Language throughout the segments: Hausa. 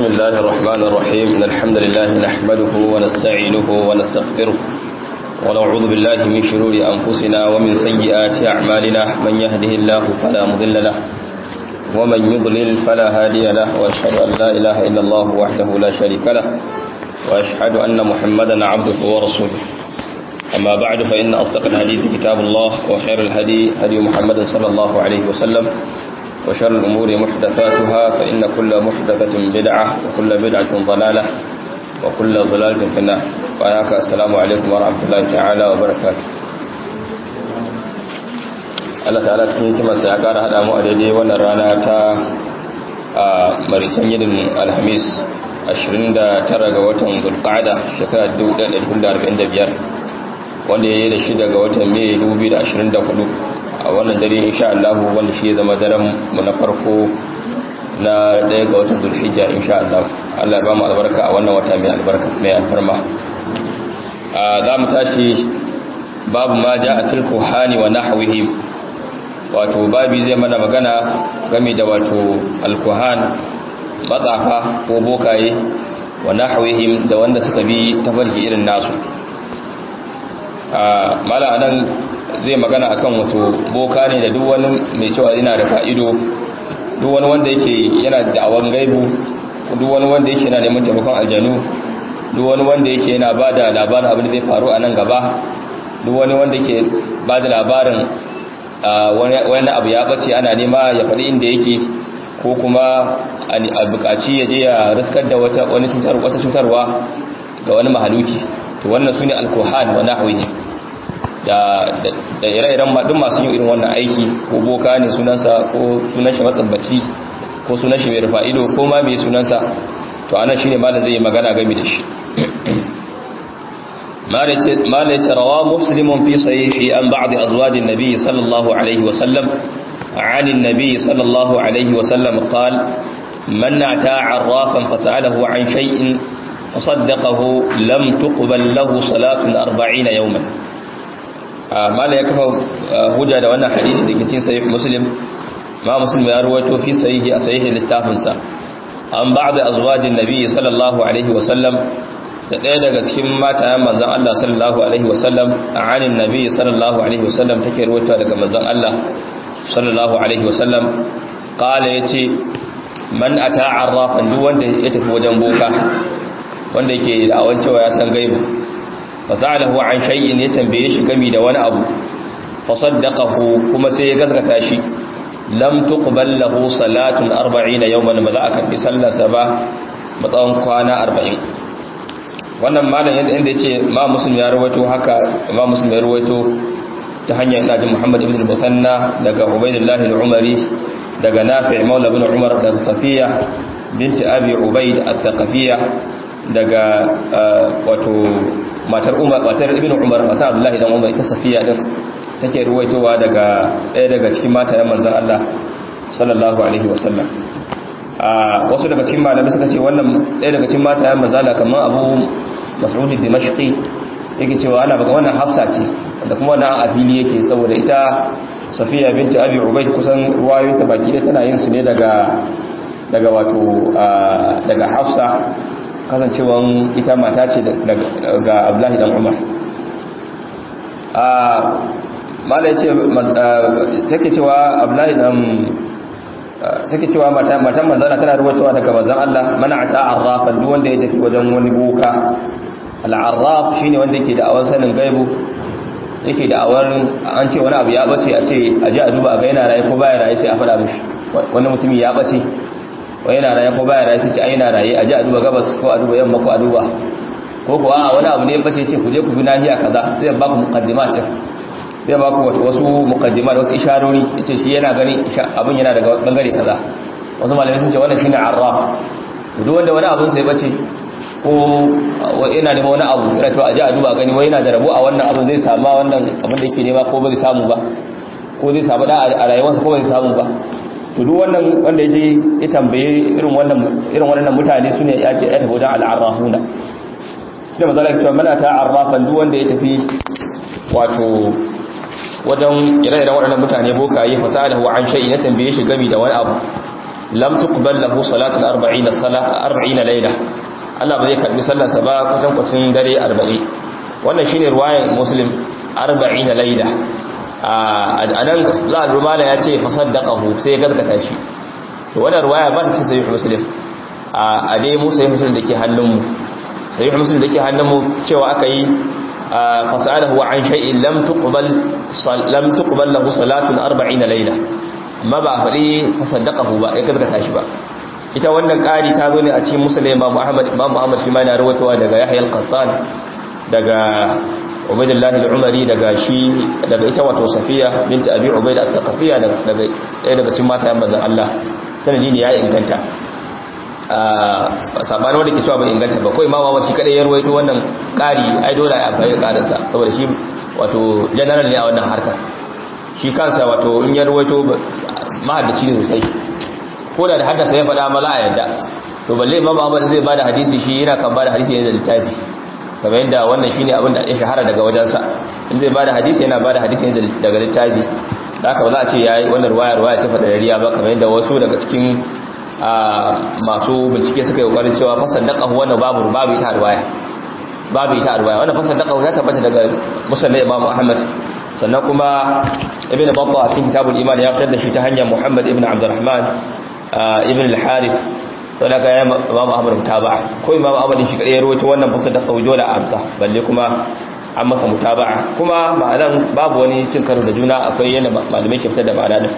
الله الرحمن الرحيم إن الحمد لله نحمده ونستعينه ونستغفره ونعوذ بالله من شرور أنفسنا ومن سيئات أعمالنا من يهده الله فلا مضل له ومن يضلل فلا هادي له وأشهد أن لا إله إلا الله وحده لا شريك له وأشهد أن محمدا عبده ورسوله أما بعد فإن أصدق الحديث كتاب الله وخير الهدي هدي محمد صلى الله عليه وسلم وشر الأمور محدثاتها فإن كل محدثة بدعة وكل بدعة ضلالة وكل ضلالة في النار. وآياك السلام عليكم ورحمة الله تعالى وبركاته. Allah ta'ala cikin hikimarsa ya ƙara haɗa mu a daidai wannan rana ta marisan yinin alhamis 29 ga watan zulqa'ada shekarar 1445 wanda ya yi da shi daga watan mai 2024 a wannan dare insha Allah wanda shi ya zama daren mu na farko na daya ga watan zulhijja insha Allah. Allah ya ba mu albarka a wannan wata mai albarka mai alfarma. Za mu tashi babu ma ja'a fil kuhani wa nahwihim, wato babi zai mana magana game da wato alkuhan matsafa ko bokaye wa nahwihim da wanda suka bi tafarki irin nasu. Mala anan zai magana akan wato boka ne da duk wani mai cewa yana da fa'ido, duk wani wanda yake yana da awan gaibu, duk wani wanda yake yana neman taimakon aljanu, duk wani wanda yake yana bada labarin abin da zai faru a nan gaba, duk wani wanda yake bada labarin wani abu ya bace ana nema ya faɗi inda yake, ko kuma a buƙaci ya je ya riskar da wata cutarwa ga wani mahaluki, to wannan sune alkuhan wa nahwihi. da ire-iren duk masu yin irin wannan aiki, ko boka ne sunansa, ko sunan shi matsabbaci, ko sunan shi mai rufa ido, ko ma mai sunansa, to anan shine malam zai yi magana game da shi. malam ya rawa muslimun fi sahihi an ba'd azwaj an-nabi sallallahu alaihi wa sallam عن النبي صلى الله عليه وسلم قال من أتى عرافا فسأله عن شيء فصدقه لم تقبل له صلاة 40 يوما. mala ya kafa hujja da wannan hadisi da ke cikin sahih muslim. Muslim ya rawaito fi sahihi a sahihin littafin sa an ba'd azwajin nabi sallallahu alaihi wa sallam, da ɗaya daga cikin matayen manzon Allah sallallahu alaihi wa sallam, anin nabi sallallahu alaihi wa sallam take rawaito daga manzon Allah sallallahu alaihi wa sallam, qala yace man ata arrafan, duk wanda ya tafi wajen boka wanda yake da awan cewa ya san gaibu, fasalahu an shay'in, ya tambaye shi gami da wani abu, fasaddaqahu, kuma sai ya gaskata shi, lam tuqbal lahu salatun 40 yawman, ba za a karbi sallarsa ba matsawon kwana 40. wannan malam inda yace ma muslim ya rawaito haka, ma muslim ya rawaito ta hanyar ina jin Muhammad ibn al-Musanna daga Ubaydullah al-Umari, daga Nafi' maula ibn Umar, daga Safiya binti Abi Ubayd al-Thaqafiyya, daga wato matar ibn Umar, matar Abdullahi dan Umar, ita Safiya din take ruwaitowa daga ɗaya daga cikin matayen manzon Allah sallallahu alaihi wasallam. Wasu daga cikin malamai suka ce wannan ɗaya daga cikin matayen manzon Allah kamar Abu Mas'ud al-Dimashqi yake cewa ana baka wannan Hafsa ce, da kuma wannan afili yake, saboda ita Safiya binti Abi Ubayd kusan ruwayoyin ta baki da tana yin su ne daga wato daga Hafsa, kasancewan ita mata ce ga Abdullahi dan Umar. Malai ce take cewa Abdullahi dan take cewa matan manzana tana rubutawa daga manzon Allah, mana ata arrafan, duk wanda ya tafi wajen wani boka. Al-arraf shine wanda yake da awan sanin gaibu, yake da awan an ce wani abu ya bace, a ce a ji a duba ga yana raye ko baya raye, sai a faɗa mishi wani mutumi ya bace, wai yana raye ko baya raye, sai ce ai yana raye, a ji a duba gabas ko a duba yamma ko a duba, ko kuwa wani abu ne bace, ce ku je ku bi nahiya kaza, sai ba ku muqaddimat, sai ba ku wasu muqaddimat, wasu isharori, yace shi yana gani abin yana daga bangare kaza. Wasu malamai sun ce wannan shine arraf, duk wanda wani abu sai bace ko yana neman wani abu, yana to a ji a duba gani wai yana da rabo a wannan abu, zai samu wannan abin da yake nema ko ba zai samu ba, ko zai samu da a rayuwarsa ko ba zai samu ba. to duk wannan wanda yaje ya tambaye irin wannan mutane sune ya tafi wajen al'arrafuna. sai mazala cewa mana ta arrafan, duk wanda ya tafi wato wajen ire-iren waɗannan mutane bokaye fasalahu an shay'in, ya tambaye shi gami da wani abu, lam tuqbal lahu salatu 40 layla Allah ba zai karbi sallarsa ba kusan kusan dare 40. wannan shine riwayar Muslim 40 layla. anan za a rumala ya ce fasaddaqahu sai ya gaskata shi. to wannan riwaya ba ta sahih Muslim. a dai mu sahih Muslim dake hannunmu sahih Muslim dake hannunmu cewa aka yi fasalahu an shay'in lam tuqbal lahu salatun 40 layla. amma ba faɗi fasaddaqahu ba ya gaskata shi ba. ita wannan ƙari ta zo ne a cikin Muslim Imam Ahmad shi ma yana rawaitowa daga Yahya al-Qattan daga Ubaydullah al-Umari daga ita wato Safiya bint Abi Ubayd al-Thaqafiyya daga ɗaya daga cikin mata manzon Allah. sanadi ne ya inganta. sabanin wanda ke cewa bai inganta ba ko Imam Ahmad shi kadai ya rawaito wannan ƙari ai dole a bayyana ƙarin sa saboda shi wato general ne a wannan harkar. shi kansa wato in ya rawaito mahaddaci ne sosai ko da haddasa ya faɗa mala a yadda. to balle Imam Ahmad zai bada hadisi shi yana kan bada hadisi ne da littafi kamar yadda wannan shine abin da ya shahara daga wajensa. in zai bada hadisi yana bada hadisi ne daga littafi. da haka ba za a ce yayi wannan riwaya ta faɗa riya ba kamar yadda wasu daga cikin masu bincike suka yi kokarin cewa fasaddaqahu wannan babu ita riwaya wannan fasaddaqahu ya tabbata daga musnad Imam Ahmad. sannan kuma Ibn Battah a cikin kitabul iman ya fitar da shi ta hanyar Muhammad ibn Abdurrahman ibn al-Harith. sai daga ya Imam Ahmad mutaba'a ko Imam Ahmad shi kadai ya rawaito wannan fasaddaqahu dole a amsa balle kuma an masa mutaba'a. kuma ma'anan babu wani cin karo da juna. akwai yanda malamai ke fitar da ma'ana din.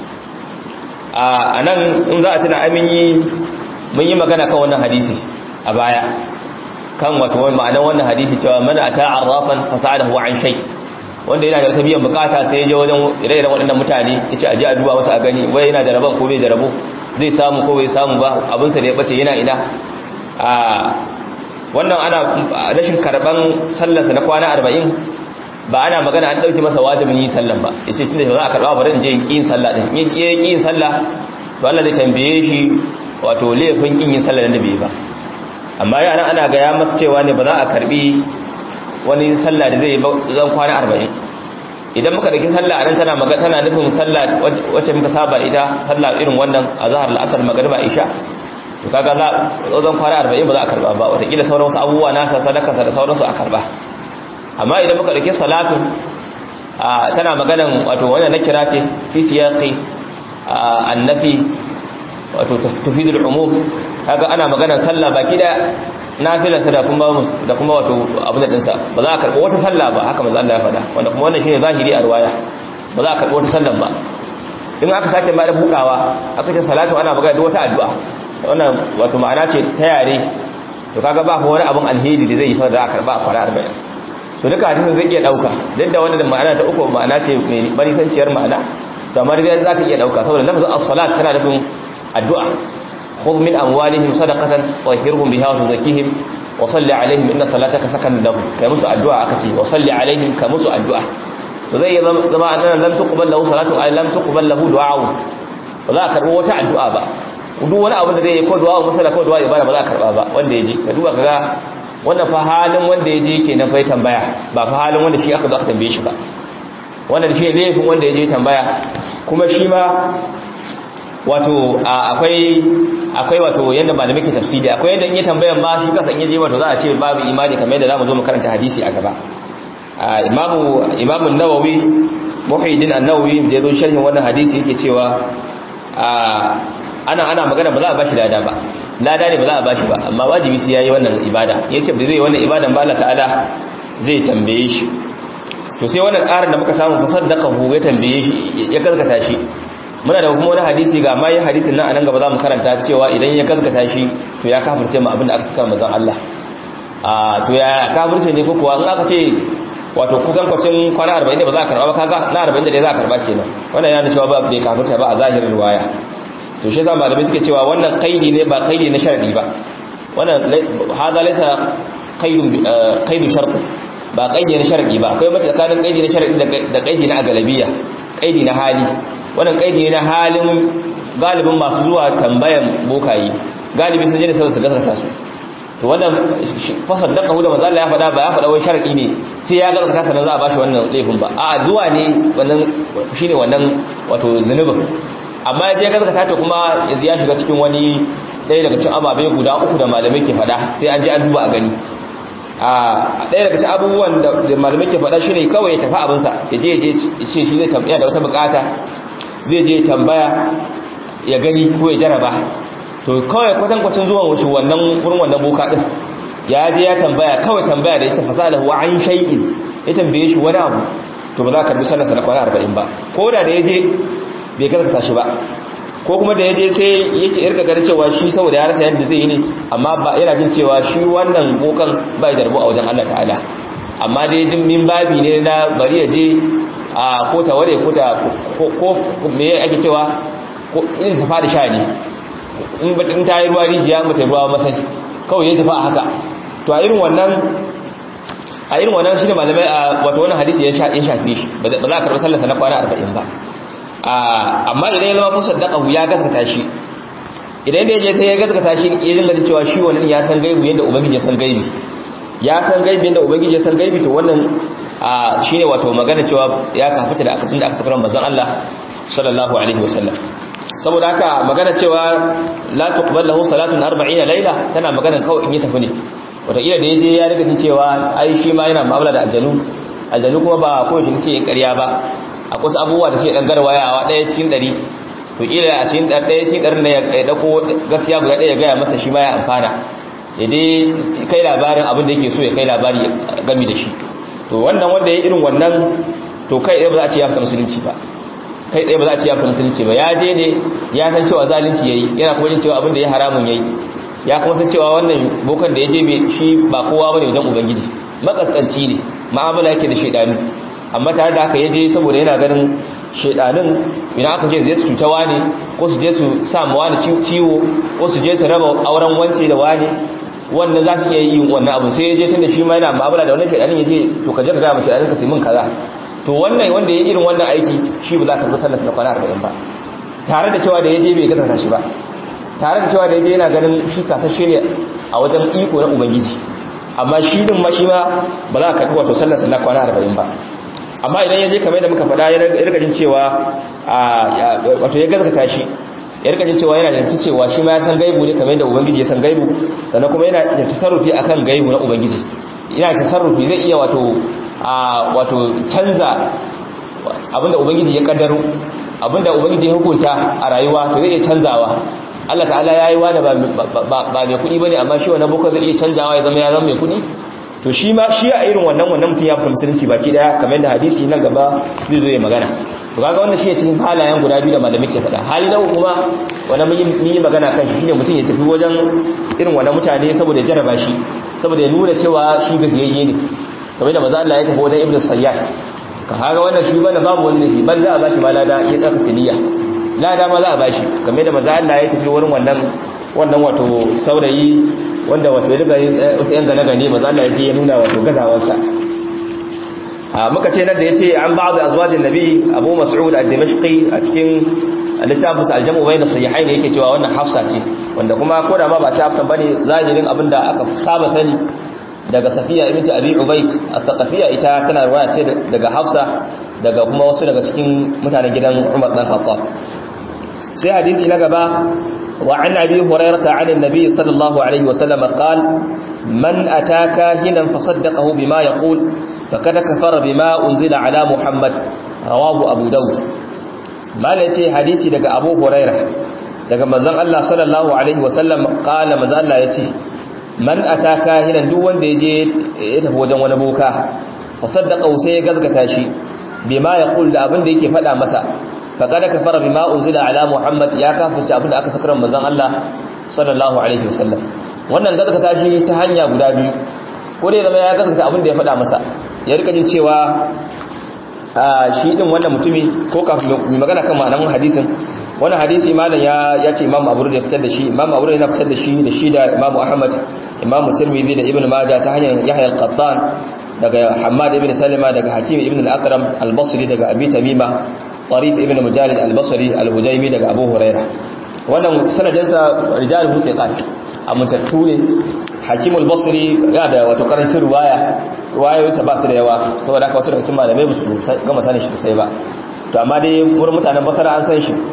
a nan in za a tuna mun yi magana kan wannan hadisi a baya kan wato ma'anar wannan hadisi cewa man ata arrafan fasa'adahu an shay. wanda yana da biyan bukata sai ya je wajen ire-iren waɗannan mutane yace aje a duba masa a gani wai yana da rabon ko bai da rabo, zai samu ko bai samu ba, abin sa da ya bace yana ina. wannan ana rashin karban sallarsa na kwana 40 ba ana magana an dauke masa wajibin yin sallan ba. yace tunda za a karba bari in je yin sallah din. yin sallah to Allah zai tambaye shi wato laifin yin sallah da bai ba. amma yana ana ga ya masa cewa ne ba za a karbi wani sallah da zai yi zan kwana 40. idan muka dauki sallah anan tana nufin sallah wacce muka saba ita, sallah irin wannan azhar al-asr magriba isha. to kaga zan kwana 40 ba za a karba ba. wata kila sauran wasu abubuwa nasa sadaka da sauransu a karba. amma idan muka dauki salatu tana maganan wato wannan nakira ce fi siyaqi annafi wato tufidul umum. kaga ana maganan sallah baki da nafila da kuma wato abin da dinsa ba za a karɓi wata sallah ba. haka manzo Allah ya faɗa wanda kuma wannan shine zahiri a riwaya. ba za a karɓi wata sallah ba. in aka sake ma da bukawa aka ce salatu ana magana da wata addu'a. wannan wato ma'ana ce ta yare. to kaga ba wani abin alheri da zai yi fa za a karɓa a fara 40. to duka hadisin zai iya dauka duk da wannan ma'ana ta uku ma'ana ce mai barisanciyar ma'ana. to amma dai za ka iya dauka saboda lafazin as-salat tana nufin addu'a. خذ من أموالهم صدقة طهرهم بها وتزكيهم وصلي عليهم إن صلاتك سكن لهم كمسو الدعاء أكتي وصلي عليهم كمسو الدعاء. فزي زمان أننا لم تقبل له صلاة أي لم تقبل له دعاء ولا كربو وتع الدعاء با. ودو ولا أبدا ذي يكون دعاء مثلا كون دعاء يبانا ولا كربا با. وين يجي كدوا كذا wannan fa halin wanda yaje kenan fa tambaya ba fa halin wanda shi aka zo aka tambaye shi ba. wannan shi ne laifin wanda yaje tambaya. kuma shi ma wato akwai wato yanda malamai ke tafsiri akwai yanda in ya tambayan ba shi kansa in yaje wato za a ce babu imani kamar yadda zamu zo mu karanta hadisi a gaba. imamu an-Nawawi Muhyiddin an-Nawawi da yazo sharhin wannan hadisi yake cewa ana magana ba za a bashi lada ba. lada ne ba za a bashi ba amma wajibi sai yayi wannan ibada. yace ba zai wannan ibadan ba Allah ta'ala zai tambaye shi. to sai wannan ƙarin da muka samu fasaddaqahu ya tambaye shi ya gaskata shi. muna da kuma wani hadisi ga mai hadisin nan anan gaba za mu karanta cewa idan ya gaskata shi to ya kafirce mu abin da aka saka manzon Allah. to ya kafirce ne ko kuwa in aka ce wato kusan kwacin kwana 40 ne ba za a karba ba kaga na 40 da za a karba kenan. wannan yana cewa ba bai kafirta ba a zahirin riwaya. to shi yasa malamai suke cewa wannan kaidi ne ba kaidi na sharadi ba. wannan hada laysa qaidu shart ba kaidi na sharadi ba. akwai mata tsakanin kaidi na sharadi da kaidi na agalabiya, kaidi na hali. wannan kaidi ne na halin galibin masu zuwa tambayan bokayi galibin sun je da su gaskata su. to wannan fasaddaqahu da manzo Allah ya faɗa ba ya faɗa wai sharadi ne sai ya gaskata sanan za a bashi wannan laifin ba. a zuwa ne wannan shine wannan wato zunubin. amma ya je gaskata ta kuma ya shiga cikin wani ɗaya daga cikin ababe guda uku da malamai ke faɗa sai an je an duba a gani. Ɗaya daga cikin abubuwan da malamai ke faɗa shine kawai ya tafi abinsa ya je ce shi zai tambaya da wata bukata zai je tambaya ya gani ko ya jaraba, to kawai kwatankwacin zuwan wuce wannan wurin wannan boka din ya je ya tambaya kawai tambaya da ita fasalahu an shay'in ya tambaye shi wani abu to ba za ka karbi sallar na kwana 40 ba, ko da ya je bai gaskata shi ba, ko kuma da ya je sai yake irka ganin cewa shi saboda ya rasa yadda zai yi ne, amma ba yana jin cewa shi wannan bokan bai da rabo a wajen Allah ta'ala, amma dai jin min babi ne na bari ya je a ko ta ware ko me ake cewa ko in ta fada sha ne in ta yi ruwa rijiya mata ruwa masai kawai ya tafi a haka. To a irin wannan shine malamai wato wannan hadisi ya shafe shi ba za ka karɓi sallarsa na kwana 40 ba. Amma idan ya zama kun saddaka ya gaskata shi, idan da ya je sai ya gaskata shi ya dinga cewa shi wannan ya san gaibi yadda ubangiji ya san gaibi, yadda ubangiji ya san gaibi, to wannan shine wato magana cewa ya kafita da akasin da aka fara manzon Allah sallallahu alaihi wasallam. Saboda haka magana cewa la tuqbal lahu salatun 40 laila tana magana kawai in ya tafi ne, wata kila da yaje ya riga jin cewa ai shi ma yana mu'amala da aljanu kuma ba ko shi ne ƙarya ba, akwai wasu abubuwa da suke dan garwayawa ɗaya cikin 100, to kila a cikin ɗaya cikin 100 ne ya dauko gaskiya guda ɗaya ya gaya masa shi ma ya amfana, ya dai kai labarin abin da yake so ya kai labari gami da shi. To wannan wanda ya irin wannan to kai ɗaya ba za a ce ya fita musulunci ba, kai tsaye ba za a ce ya fita musulunci ba, ya je ne ya san cewa zalunci yayi, yana kuma jin cewa abin da ya haramun yayi, ya kuma san cewa wannan bokan da ya je shi ba kowa bane wajen ubangiji, makaskanci ne, mu'amala yake da shedani, amma tare da haka ya je saboda yana ganin shedanin idan aka je su cuta wani ko su je su sa mu wani ciwo ko su je su raba auren wance da wani, wannan za su iya yin wannan abu, sai ya je tunda shi ma yana mu'amala da wannan shedanin ya je to ka je ka ga mu shedanin ka sai mun kaza. To wannan wanda ya irin wannan aiki shi ba za ka bi sallar na kwana 40 ba, tare da cewa da yaje bai gaskata shi ba, tare da cewa da yaje yana ganin shi kasashe ne a wajen iko na ubangiji, amma shi din ma shi ma ba za ka karbi wato sallar na kwana 40 ba. Amma idan yaje kamar da muka faɗa ya rika jin cewa wato ya gaskata shi, ya rika jin cewa yana da cewa shi ma ya san gaibu ne kamar da ubangiji ya san gaibu, sannan kuma yana da tasarrufi akan gaibu na ubangiji, yana tasarrufi zai iya wato canza abinda ubangiji ya kaddaro, abinda ubangiji ya hukunta a rayuwa to zai iya canzawa. Allah ta'ala yayi wani ba mai kudi bane, amma shi wannan boka zai iya canzawa ya zama mai kudi. To shi ma shi a irin wannan mutum ya fara musulunci baki daya, kamar da hadisi nan gaba zai zo ya magana. To kaga wannan shi ne cikin halayen guda biyu da malamai ke faɗa. Hali na kuma wannan mun yi magana kan shi ne mutum ya tafi wajen irin wannan mutane saboda ya jaraba shi, saboda ya nuna cewa shi gajiyayye ne, kamar da maza Allah ya tafi wajen Ibn Sayyad, ka haga wannan shi bane babu wani ne, ban za a bashi ma lada ya tsaka tiliya, lada ma za a bashi, kamar da maza Allah ya tafi wurin wannan wato saurayi wanda wato ya riga wasu yan gane gane, maza Allah ya nuna wato gazawarsa. Muka ce nan da yace an ba'd azwajin nabi Abu Mas'ud ad-Dimashqi a cikin littafin al-Jam'u bayna sahihayn yake cewa wannan Hafsa ce, wanda kuma ko da ma ba ta Hafsa bane, zahirin abinda aka saba sani daga Safiya ibn Abi Ubayd as-Saqafiyya ita tana riwaya ce daga Hafsa, daga kuma wasu daga cikin mutanen gidan Umar dan Khattab. Sai hadisi na gaba, wa an Abi Hurairah 'an an-nabi sallallahu alaihi wa sallam qala man ataka hinan fasaddaqahu bima yaqul faqad kafara bima unzila ala Muhammad, rawahu Abu Dawud. Malati hadisi daga Abu Hurairah daga manzon Allah sallallahu alaihi wa sallam qala manzon Allah yace man ataka hinan duk wanda yaje ya tafi wajen wani boka fa saddaqa sai ya gazgata shi bima yaqul da abin da yake faɗa masa, faqad kafara bima unzila ala Muhammad, ya kafirta abin da aka sakar manzon Allah sallallahu alaihi wasallam. Wannan gazgata shi ta hanya guda biyu, ko dai zama ya gazgata abin da ya faɗa masa, ya rika jin cewa shi din wannan mutumi, ko kafin mu magana kan ma'anar hadisin, wannan hadisi malam ya ce Imam Abu Dawud ya fitar da shi, Imam Abu Dawud yana fitar da shi da Imam Ahmad, Imam Tirmidhi da Ibn Majah ta hanyar Yahya al-Qattan daga Hammad ibn Salima daga Hakim ibn al-Aqram al-Basri daga Abi Tamima, Tarif ibn Mujalid al-Basri al-Hujaymi daga Abu Hurairah. Wannan sanadin sa rijaluhu thiqat, amintattu ne. Hakim al-Basri ya da wato karancin riwayoyi ta ba su da yawa, saboda haka wasu daga cikin malamai ba su gama sanin shi sai ba. To amma dai wurin mutanen Basra an san shi,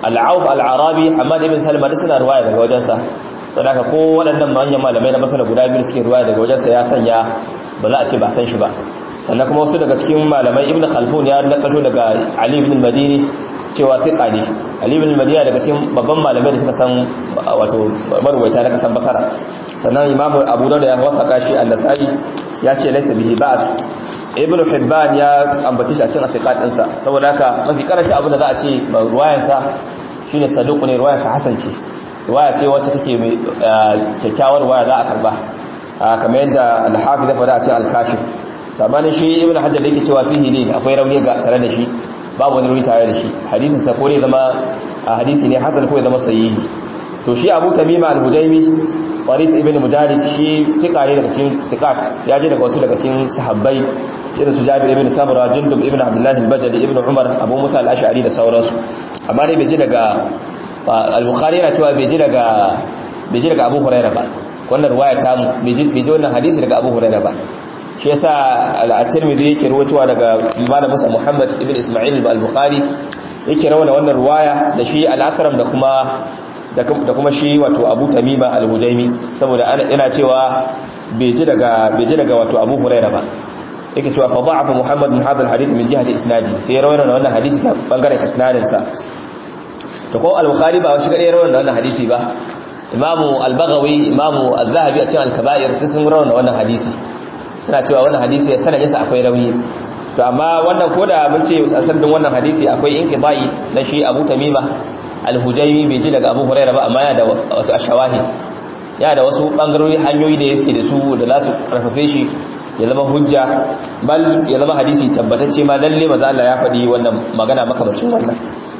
al-Auf al-Arabi Hamad ibn Salma da suna riwaya daga wajensa saboda ko waɗannan manyan malamai na masana guda biyu suke riwaya daga wajensa ya sanya ba za a ce ba san shi ba sannan kuma wasu daga cikin malamai Ibn Khaldun ya nakato daga Ali ibn al-Madini cewa fiqa ne Ali ibn al-Madini daga cikin babban malamai da suka san wato marwaita na kasan Basra sannan Imam Abu Dawud ya wasaka shi an-Nasa'i ya ce laysa bihi ba'd Ibn Hibban ya ambace shi a cikin asiqat ɗinsa saboda haka mafi karashi abin da za a ce ruwayansa shine saduq ne ruwayansa hasan ce ruwaya ce wacce take mai kyakkyawar ruwaya za a karba kamar yadda al-Hafiz ya faɗa a cikin al-Kashif sabanin shi Ibn Hajar da yake cewa fihi ne akwai rauni ga tare da shi babu wani rauni tare da shi hadisin sa ko ne zama hadisi ne hasan ko ya zama sahihi to shi Abu Tamima al-Hudaymi Waris ibn Mujarid shi tika ne daga cikin tikat ya je daga wasu daga cikin sahabbai irin su Jabir ibn Samura Jundub ibn Abdullah al-Bajali ibn Umar Abu Musa al-Ash'ari da sauransu amma dai bai je daga al-Bukhari yana cewa bai je daga Abu Hurairah ba wannan riwaya ta mu bai je wannan hadisi daga Abu Hurairah ba shi yasa al-Tirmidhi yake rawaitowa daga Imam Muhammad ibn Isma'il al-Bukhari yake rawana wannan riwaya da shi al-Akram da kuma shi wato Abu Tamima al-Hudaymi saboda ina cewa bai ji daga wato Abu Hurairah ba yake cewa fa da'afa Muhammad min hadha al-hadith min jihati isnadi sai rawana wannan hadisi ta bangaren isnadin sa to ko al-Bukhari ba shi kadai rawana wannan hadisi ba Imam al-Baghawi Imam az-Zahabi a cikin al-Kaba'ir sun rawana wannan hadisi suna cewa wannan hadisi sanadin sa akwai rauni to amma wannan koda mun ce sanadin wannan hadisi akwai inqibai na shi Abu Tamima al-Hudaymi bai ji daga Abu Hurairah ba amma yana da wasu ashawahi yana da wasu bangarori hanyoyi da yake da su da za su karfafe shi ya zama hujja bal ya zama hadisi tabbatacce ma lalle maza Allah ya faɗi wannan magana makamacin wannan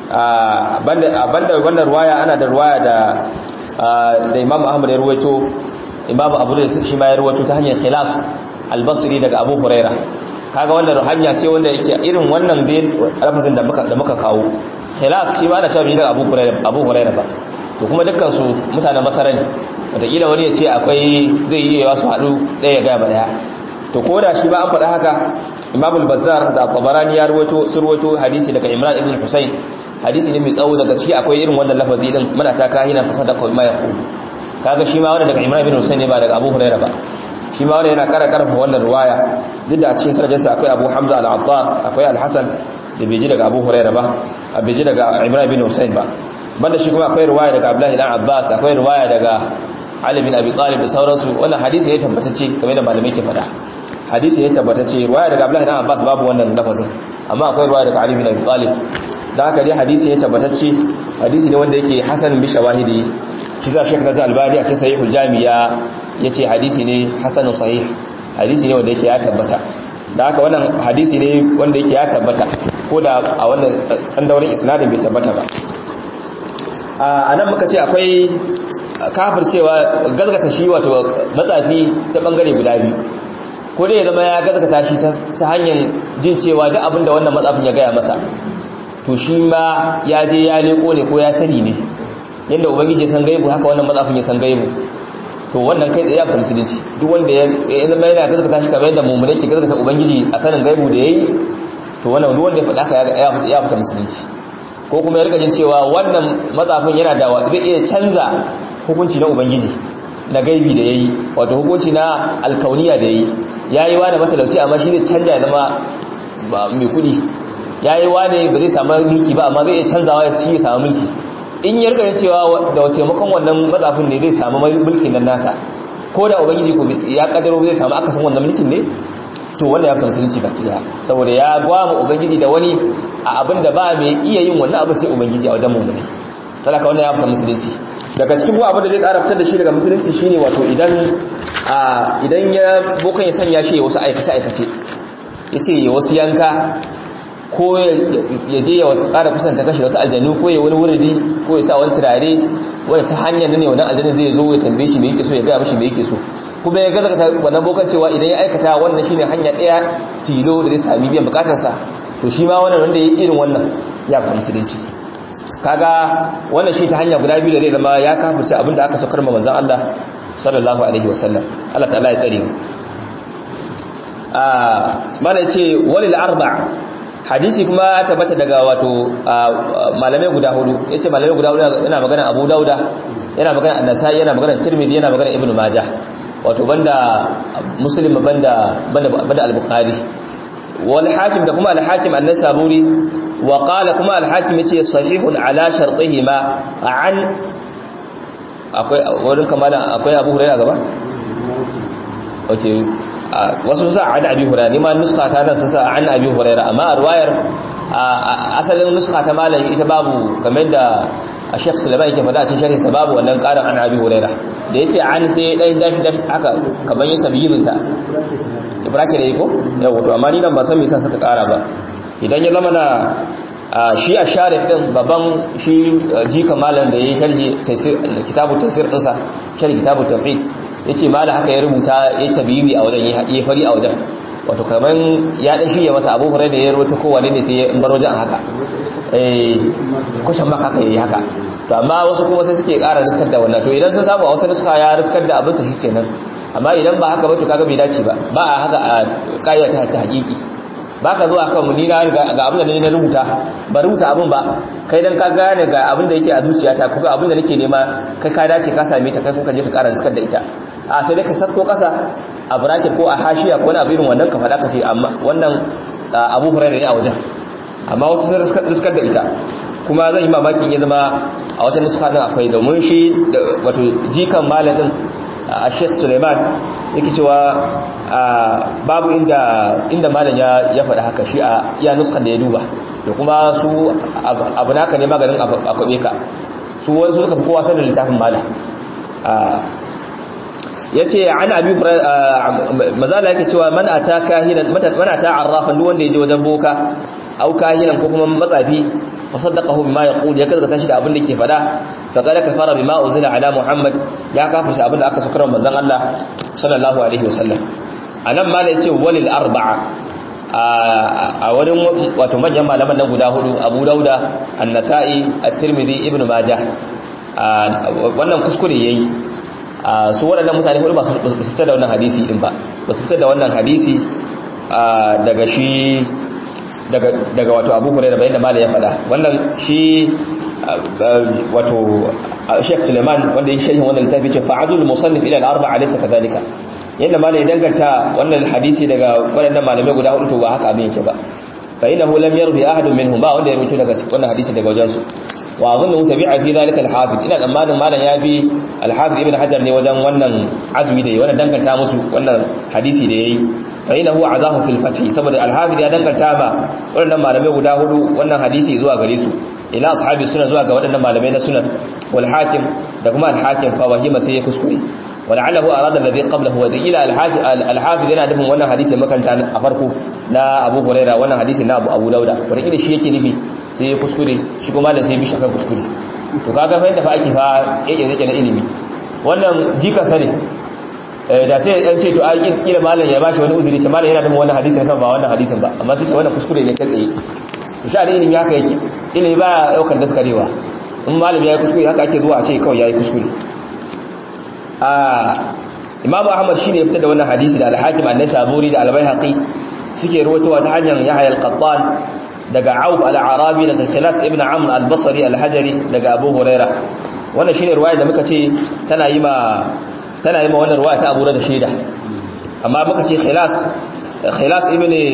banda wannan ruwaya ana da ruwaya da Imam Ahmad ya ruwaito Imam Abu Dawud shi ma ya ruwaito ta hanyar khilaf al-Basri daga Abu Hurairah kaga wannan hanya ce wanda yake irin wannan dai lafazin da muka kawo khilaf shi ba da tabi daga Abu Hurairah ba to kuma dukkan su mutanen Masara ne wataƙila wani ya ce akwai zai yi yawa su haɗu ɗaya ga ba daya to ko da shi ba an faɗa haka Imam al-Bazzar da Tabarani ya ruwaito hadisi daga Imran ibn Husayn hadisi ne mai tsawo daga ciki akwai irin wannan lafazi din muna ta kahina fa da kuma ya kaga shi ma wannan daga Imran ibn Husayn ne ba daga Abu Hurairah ba shi ma wannan yana karfafa wannan riwaya duk da cikin darajarsa akwai Abu Hamza al-Attar akwai al-Hasan da bai ji daga Abu Hurairah ba bai ji daga Imran ibn Husayn ba banda shi kuma akwai riwaya daga Abdullah ibn Abbas akwai riwaya daga Ali bin Abi Talib da sauransu wannan hadisi ne tabbatacce kamar da malamai ke faɗa hadisi ne tabbatacce riwaya daga Abdullah ibn Abbas babu wannan lafazin amma akwai riwaya daga Ali bin Abi Talib da haka dai hadisi ne tabbatacce hadisi ne wanda yake hasan bi shawahidi shi za Sheikh Nazar Albani a cikin Sahihul Jami'a yace hadisi ne hasanun sahih hadisi ne wanda yake ya tabbata da haka wannan hadisi ne wanda yake ya tabbata ko da a wannan dan daurin isnadin bai tabbata ba a nan muka ce akwai kafircewa gazgata shi wato matsafi ta bangare guda biyu ko dai ya zama ya gazgata shi ta hanyar jin cewa duk abinda wannan matsafin ya gaya masa to shi ma ya je ya leko ne ko ya sani ne yadda ubangiji ya san gaibu haka wannan matsafin ya san gaibu to wannan kai tsaye ya fi musulunci duk wanda ya zama yana gazgata shi kamar yadda mummunai ke gazgata ubangiji a sanin gaibu da ya yi to wannan duk wanda ya faɗa haka ya fita musulunci ko kuma ya rika jin cewa wannan matsafin yana da zai iya canza hukunci na ubangiji na gaibi da yayi wato hukunci na alkauniya da yayi wani matalauci amma shi zai canja ya zama mai kudi yayi wani ba zai samu mulki ba amma zai iya canzawa ya ci samu mulki in ya rika cewa da taimakon wannan matsafin ne zai samu mulkin nan nasa ko da ubangiji ko ya kaddaro zai samu akasin wannan mulkin ne to wannan ya fahimci mutunci gaskiya saboda ya gwama ubangiji da wani a abin da ba mai iya yin wannan abu sai ubangiji a wajen mu'mini saboda wannan ya fahimci mutunci daga cikin abin da zai ƙara fitar da shi daga musulunci shine wato idan ya bokan ya sanya shi wasu aikace yace ya wasu yanka ko ya je ya ƙara kusanta kashi wasu aljanu ko ya wani wuridi ko ya sa wani turare wanda ta hanyar ne wannan aljanu zai zo ya tambaye shi me yake so ya ga mishi me yake so kuma ya gaza wannan bokan cewa idan ya aikata wannan shine hanya daya tilo da zai sami biyan bukatarsa to shi ma wannan wanda ya irin wannan ya fi musulunci kaga wannan shi ta hanya guda biyu da zai zama ya kafirce abinda aka saukar ma manzon Allah sallallahu alaihi wasallam Allah ta'ala ya tsare mu mana yace walil arba hadisi kuma ya tabbata daga wato malamai guda hudu yace malamai guda hudu yana magana Abu Dauda yana magana An-Nasa'i yana magana Tirmidhi yana magana Ibn Majah wato banda Muslim banda Al-Bukhari wal Hakim da kuma Al-Hakim An-Nasaburi wa qala kuma Al-Hakim yace sahihun ala shartihima an akwai wurin kamala akwai Abu Hurairah gaba okay wasu sa an Abi Hurairah ni ma nuska ta nan sa an Abi Hurairah amma riwayar asalin nuska ta malam ita babu kamar da Sheikh Sulaiman yake faɗa cikin sharhi babu wannan ƙarin an Abi Hurairah da yace an sai dai dashi haka kamar yin tabiyin ta Ibrahim ne ko yawa to amma ni nan ba san me yasa suka ƙara ba idan ya zama na shi a sharif din baban shi jika malam da yayi sharhi tafsir kitabu tafsir din sa sharhi kitabu tawhid yace malam haka ya rubuta yayi tabiyi a wajen yayi fari a wajen wato kaman ya dan shirye masa Abu Hurairah ya rubuta kowanne ne sai in bar wajen haka kusan maka kai haka to amma wasu kuma sai suke ƙara riskar da wannan to idan sun samu a wata nuska ya riskar da abin su shikenan amma idan ba haka ba to kaga bai dace ba ba a haka a kayyata ta hakiki ba ka zo akan ni na ga abin da na rubuta ba rubuta abin ba kai dan ka gane ga abin da yake a zuciyata ko abin da nake nema kai ka dace ka same ta kai kuma ka je ka ƙara riskar da ita a sai dai ka sako kasa a bracket ko a hashiya ko wani abin wannan ka faɗa ka ce amma wannan Abu Hurairah ne a wajen amma wasu sun riskar da ita kuma zan yi mamakin ya zama a wata nuska din akwai domin shi wato jikan malamin a Sheikh Suleiman yake cewa babu inda malam ya faɗa haka shi a iya nuskan da ya duba da kuma su abu naka ne maganin akwabe ka su wani suka fi kowa sanin littafin malam yace an Abi mazala yake cewa man ata kahinan man ata arrafan duk wanda yaje wajen boka au kahinan ko kuma matsafi fa saddaqahu bima yaqul ya kaza tashi da abin da yake fada fa qala kafara bima uzila ala Muhammad ya kafirta abin da aka sakar manzon Allah sallallahu alaihi wasallam anan mala yace walil arba'a a wurin wato manyan malaman nan guda hudu Abu Dauda An-Nasa'i At-Tirmidhi Ibn Majah wannan kuskure yayi su waɗannan mutane hudu ba su fitar da wannan hadisi din ba su fitar da wannan hadisi daga shi daga wato Abu Hurairah bayan da malai ya faɗa wannan shi wato Sheikh Suleiman wanda ya sharhi wannan littafi ce fa'adul musannif ila al-arba'a laysa kadhalika yanda malai ya danganta wannan hadisi daga waɗannan malamai guda hudu to ba haka abin yake ba fa innahu lam yarwi ahadun minhum ba wanda ya rubuta daga wannan hadisi daga wajen su wa azunnu tabi'a fi zalika al-hafiz ina tsammanin malam ya bi al-hafiz ibn hajar ne wajen wannan azumi da wannan danganta musu wannan hadisi da yayi fa inahu azahu fil fath saboda al-hafiz ya danganta ba wannan malamai guda hudu wannan hadisi zuwa gare su ila ashabi suna zuwa ga waɗannan malamai na sunan wal hakim da kuma al-hakim fa wahima sai ya kuskure wala'allahu arada alladhi qablahu wa ila al-hafiz yana nufin wannan hadisi makanta a farko na Abu Hurairah wannan hadisi na Abu Dauda to da shi yake nufi sai ya kuskure shi kuma da sai bi shakar kuskure to kaga fa yadda fa ake fa yake na ilimi wannan jika sare da sai an ce to ai kila malam ya bashi wani uzuri ce malam yana da wannan hadisin kan ba wannan hadisin ba amma sai wannan kuskure ne kai tsaye to sha da ilimi haka yake ilimi ba daukar daskarewa in malam ya yi kuskure haka ake zuwa a ce kawai ya yi kuskure Imam Ahmad shine ya fitar da wannan hadisi da Al-Hakim An-Nasaburi da Al-Baihaqi suke rawaitowa ta hanyar Yahya Al-Qattan daga Auf Al-Arabi daga Khilas ibn Amr Al-Basri Al-Hajari daga Abu Hurairah wannan shine riwaya da muka ce tana yi ma wannan riwaya ta Abu Hurairah da shaida amma muka ce Khilas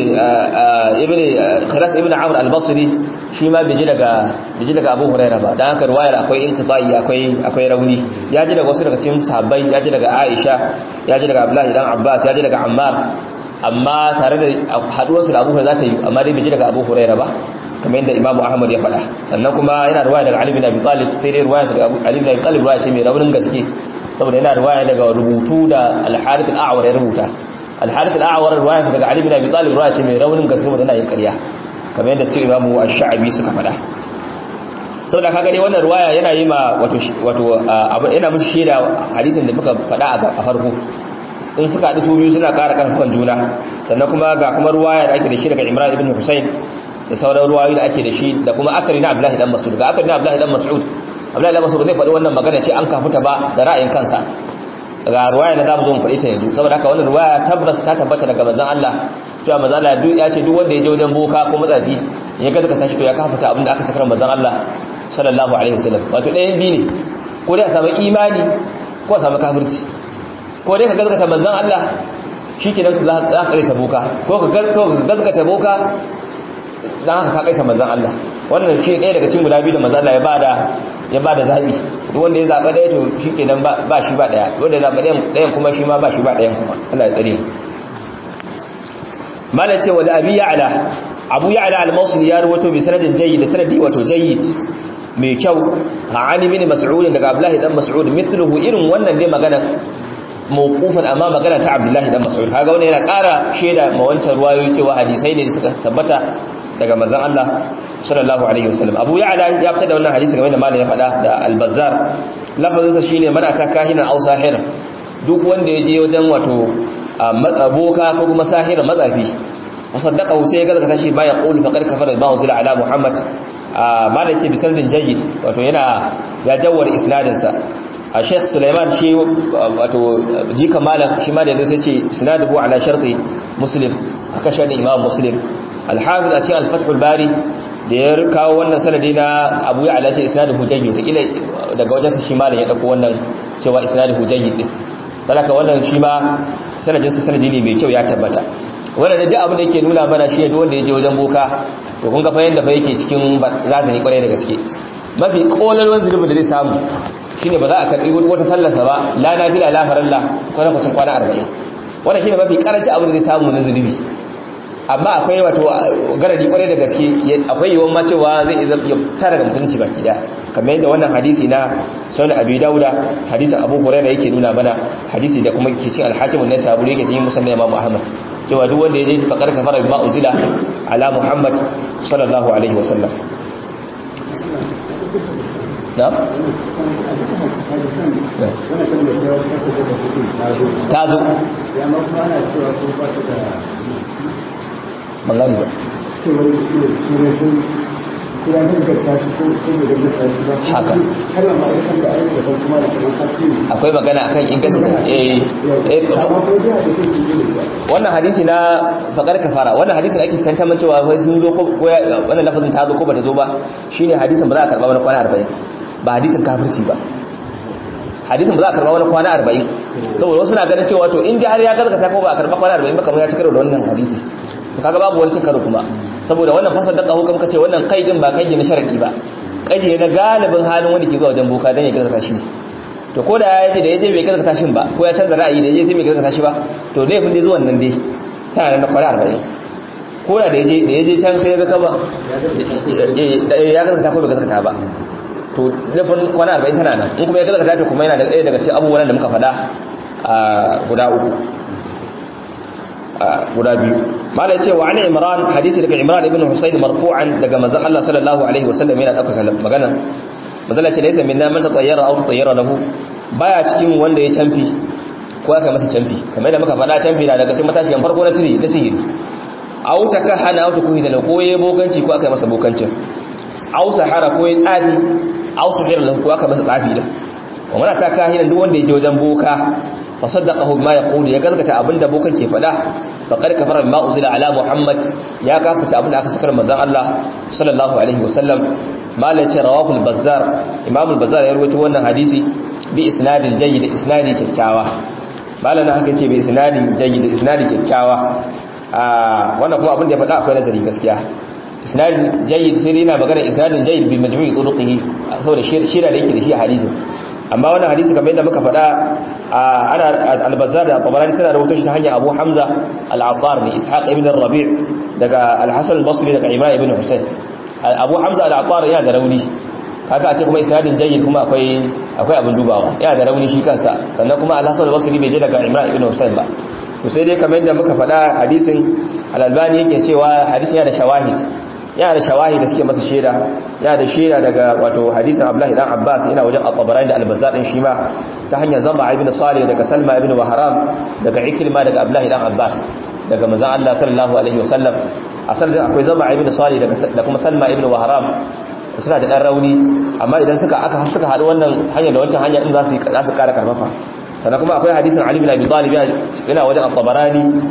ibn Amr Al-Basri shi ma bai ji daga Abu Hurairah ba dan haka riwayar akwai inqita'i akwai rauni ya ji daga wasu daga cikin sahabbai ya ji daga Aisha ya ji daga Abdullah dan Abbas ya ji daga Ammar amma tare da haduwar su da Abu Hurairah za ta yi amma dai bai ji daga Abu Hurairah ba kamar yadda Imam Ahmad ya faɗa sannan kuma yana riwaya daga Ali bin Abi Talib sai dai riwaya daga Ali bin Abi Talib riwaya ce mai raunin gaske saboda yana riwaya daga rubutu da Al-Harith Al-A'war ya rubuta Al-Harith Al-A'war riwaya daga Ali bin Abi Talib riwaya ce mai raunin gaske saboda yana yin ƙarya kamar yadda sai Imam Ash-Sha'bi suka faɗa saboda kaga dai wannan riwaya yana yi ma wato yana mushi shaida hadisin da muka faɗa a farko in suka haɗu su biyu suna ƙara ƙarfafan juna sannan kuma ga kuma ruwaya da ake da shi daga Imran ibn Husayn da sauran ruwayoyi da ake da shi da kuma akari na Abdullahi dan Mas'ud ga akari na Abdullahi dan Mas'ud Abdullahi dan Mas'ud zai faɗi wannan magana ce an kafuta ba da ra'ayin kansa ga ruwaya na zamu zo mu faɗi ta yanzu saboda haka wannan ruwaya tabbas ta tabbata daga manzon Allah cewa manzo Allah duk ya ce duk wanda ya je wajen boka ko matsafi ya gaskata shi to ya kafa abin da aka sakar manzo Allah sallallahu alaihi wasallam wato ɗayan biyu ne ko dai a samu imani ko a samu kafirci ko dai ka gaskata manzon Allah shikenan za ka kaita boka ko ka gaskata boka dan haka ka kaita manzon Allah wannan shi ɗaya daga cikin guda biyu da manzon Allah ya bada zabi duk wanda ya zaba ɗaya to shikenan ba shi ba ɗaya wanda ya zaba ɗayan kuma shi ma ba shi ba ɗayan kuma Allah ya tsare mu malace wa abi ya'la abu ya'la al-mawsili ya rawato bi sanadin jayyid sanadi wato jayyid mai kyau ani bin mas'ud daga abdullahi dan mas'ud mithluhu irin wannan dai magana mawqufan amma magana ta abdullahi dan mas'ud kaga wannan yana ƙara sheda ma wancan ruwayoyi cewa hadisai ne suka tabbata daga manzon Allah sallallahu alaihi wasallam abu ya'la ya fada da wannan hadisi game da malai ya fada da al-bazzar lafazin sa shine man aka kahina aw sahir duk wanda ya je wajen wato matsaboka ko kuma sahira matsafi musaddaqa sai ya gaza shi baya qulu faqad kafara ma uzila ala muhammad malai ce bisanadin jayyid wato yana ya jawwar isnadin sa a Sheikh Sulaiman shi wato jika malam shi ma da zai ce isnaduhu ala sharti muslim aka shani imam muslim al-hafiz a cikin al-fath al-bari da ya kawo wannan sanadi na Abu Ya'la ce isnaduhu jayyid kila daga wajen shi malam ya dauko wannan cewa isnaduhu jayyid din saboda wannan shi ma sanadin sa sanadi ne mai kyau ya tabbata wannan da abin da yake nuna mana shi duk wanda ya je wajen boka to kun ga fa yanda fa yake cikin razani kwarai da gaske mafi kolalwan zulubin da zai samu shine ba za a karbi wata sallarsa ba la nafila la faralla ko na kusan kwana 40 wannan shine mafi karanci abin da zai samu na zulubi amma akwai wato garadi kwarai da gaske akwai yawan ma cewa zai iya tare da mutunci baki da kamar yadda wannan hadisi na sunan Abi Dauda hadisin Abu Hurairah yake nuna mana hadisi da kuma yake cikin al-Hakim an-Nasa'i yake cikin Musnad Imam Ahmad cewa duk wanda ya je faqar kafara bima uzila ala Muhammad sallallahu alaihi wasallam na'am tazo ya ma kuma ana cewa ko ba ta da bangani ba haka akwai magana akan ingancin wannan hadisi na fakar kafara wannan hadisi da ake tantaman cewa sun zo ko wannan lafazin ta zo ko bata zo ba shine hadisin ba za a karba wani kwana 40 ba hadisin kafirci ba hadisin ba za a karba wani kwana 40 saboda wasu na ganin cewa to in dai har ya gaskata ko ba a karba kwana 40 ba kamar ya ci karo da wannan hadisi to kaga babu wani cin karo kuma saboda wannan fasar da kawo kuma kace wannan kaidin ba kaidi na sharadi ba kaidi na galibin halin wanda ke zuwa wajen boka dan ya gaskata shi to ko da ya ce da yaje bai gaskata shin ba ko ya canza ra'ayi da yaje sai bai gaskata shi ba to dai mun dai zuwan nan dai tana da kwana 40 ko da yaje can sai ya ga ba ya gaskata ko bai gaskata ba to lafin kwana 40 tana nan in kuma ya gaskata to kuma yana da ɗaya daga cikin abubuwan da muka faɗa guda biyu mala yace wa ana imran hadisi daga imran ibn husayn marfu'an daga manzon Allah sallallahu alaihi wasallam yana dauka magana manzon Allah ce laysa minna man tatayyara aw tatayyara lahu baya cikin wanda ya canfi ko aka masa canfi kamar da muka faɗa canfi da daga cikin matashiyan farko na sihiri aw takahana aw tukuhi da ko yayi bokanci ko aka masa bokancin aw sahara ko yayi tsafi aw tuhira lahu ko aka masa tsafi da wa mana ta kahinan duk wanda yake wajen boka fasaddaqahu bima yaqulu ya gaskata abinda bokan ke faɗa faqad kafara bima uzila ala muhammad ya kafata abinda aka sakar manzon Allah sallallahu alaihi wasallam malaci rawahu al-bazzar imam al-bazzar ya rawaito wannan hadisi bi isnadin jayyid isnadi kyakkyawa malana haka ce bi isnadin jayyid isnadi kyakkyawa wannan kuma abinda ya faɗa akwai nazari gaskiya isnadin jayyid sai yana magana isnadin jayyid bi majmu'i turuqihi saboda shira da yake da shi a hadisi amma wannan hadisi kamar yadda muka faɗa ana al-bazzar da tabarani tana rawaito shi ta hanyar Abu Hamza al-Attar ne Ishaq ibn al-Rabi' daga al-Hasan al-Basri daga Imran ibn Husayn Abu Hamza al-Attar yana da rauni haka a ce kuma isnadin jayyid kuma akwai abin dubawa yana da rauni shi kansa sannan kuma al-Hasan al-Basri bai je daga Imran ibn Husayn ba to sai dai kamar yadda muka faɗa hadisin al-Albani yake cewa hadisin yana da shawahid yana da shawahi da suke masa shaida yana da shaida daga wato hadisin Abdullah dan Abbas yana wajen At-Tabarani da Al-Bazzar din shi ma ta hanyar Zama ibn Salih daga Salma ibn Wahram daga Ikrima daga Abdullah dan Abbas daga manzon Allah sallallahu alaihi wasallam asali akwai Zama ibn Salih da kuma Salma ibn Wahram suna da dan rauni amma idan suka haɗu wannan hanyar da wancan hanya din za su ƙara karfafa sannan kuma akwai hadisin Ali ibn Abi Talib yana wajen At-Tabarani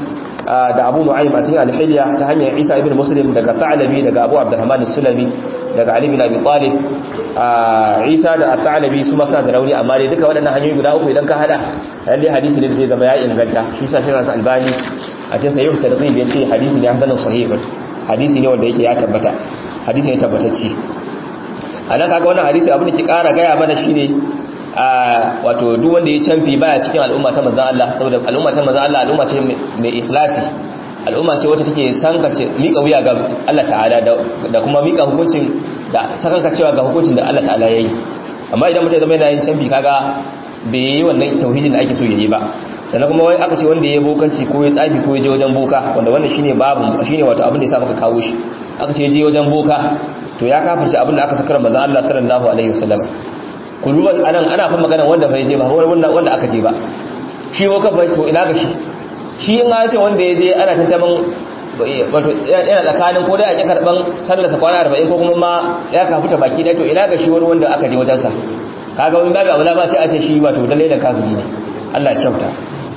da Abu Nu'aym a cikin al-Hilya ta hanyar Isa ibn Muslim daga Sa'labi daga Abu Abdurrahman as-Sulami daga Ali bin Abi Talib Isa da Sa'labi su masa da rauni amma dai duka waɗannan hanyoyi guda uku idan ka hada lalle hadisi ne da zai zama ya inganta shi sa shi Rasul Albani a cikin sahih tarhib yace hadisi ne hasanun sahih hadisi ne wanda yake ya tabbata hadisi ne tabbatacce anan kaga wannan hadisi abin da ke ƙara gaya mana shine wato duk wanda ya canfi baya cikin al'umma ta manzon Allah saboda al'umma ta manzon Allah al'umma ce mai ikhlasi al'umma ce wacce take sankace mika wuya ga Allah ta'ala da kuma mika hukuncin da sakanka cewa ga hukuncin da Allah ta'ala yayi amma idan mutum zama yana yin canfi kaga bai yi wannan tauhidin da ake so yayi ba sannan kuma wai aka ce wanda ya bokanci ko ya tsafi ko ya je wajen boka wanda wannan shine wato abin da ya sa maka kawo shi aka ce je wajen boka to ya kafirce abin da aka sakar manzon Allah sallallahu alaihi wasallam kulluban anan ana fa magana wanda bai je ba wanda aka je ba shi ko ka bai to ina ga shi in ce wanda ya je ana tantaman wato yana tsakanin ko dai a ji karban sallar sa kwana 40 ko kuma ma ya kafuta baki da to ina ga shi wanda aka je wajen sa kaga wani babu aula ba sai a ce shi wato dalilin kafiri ne Allah ya kyauta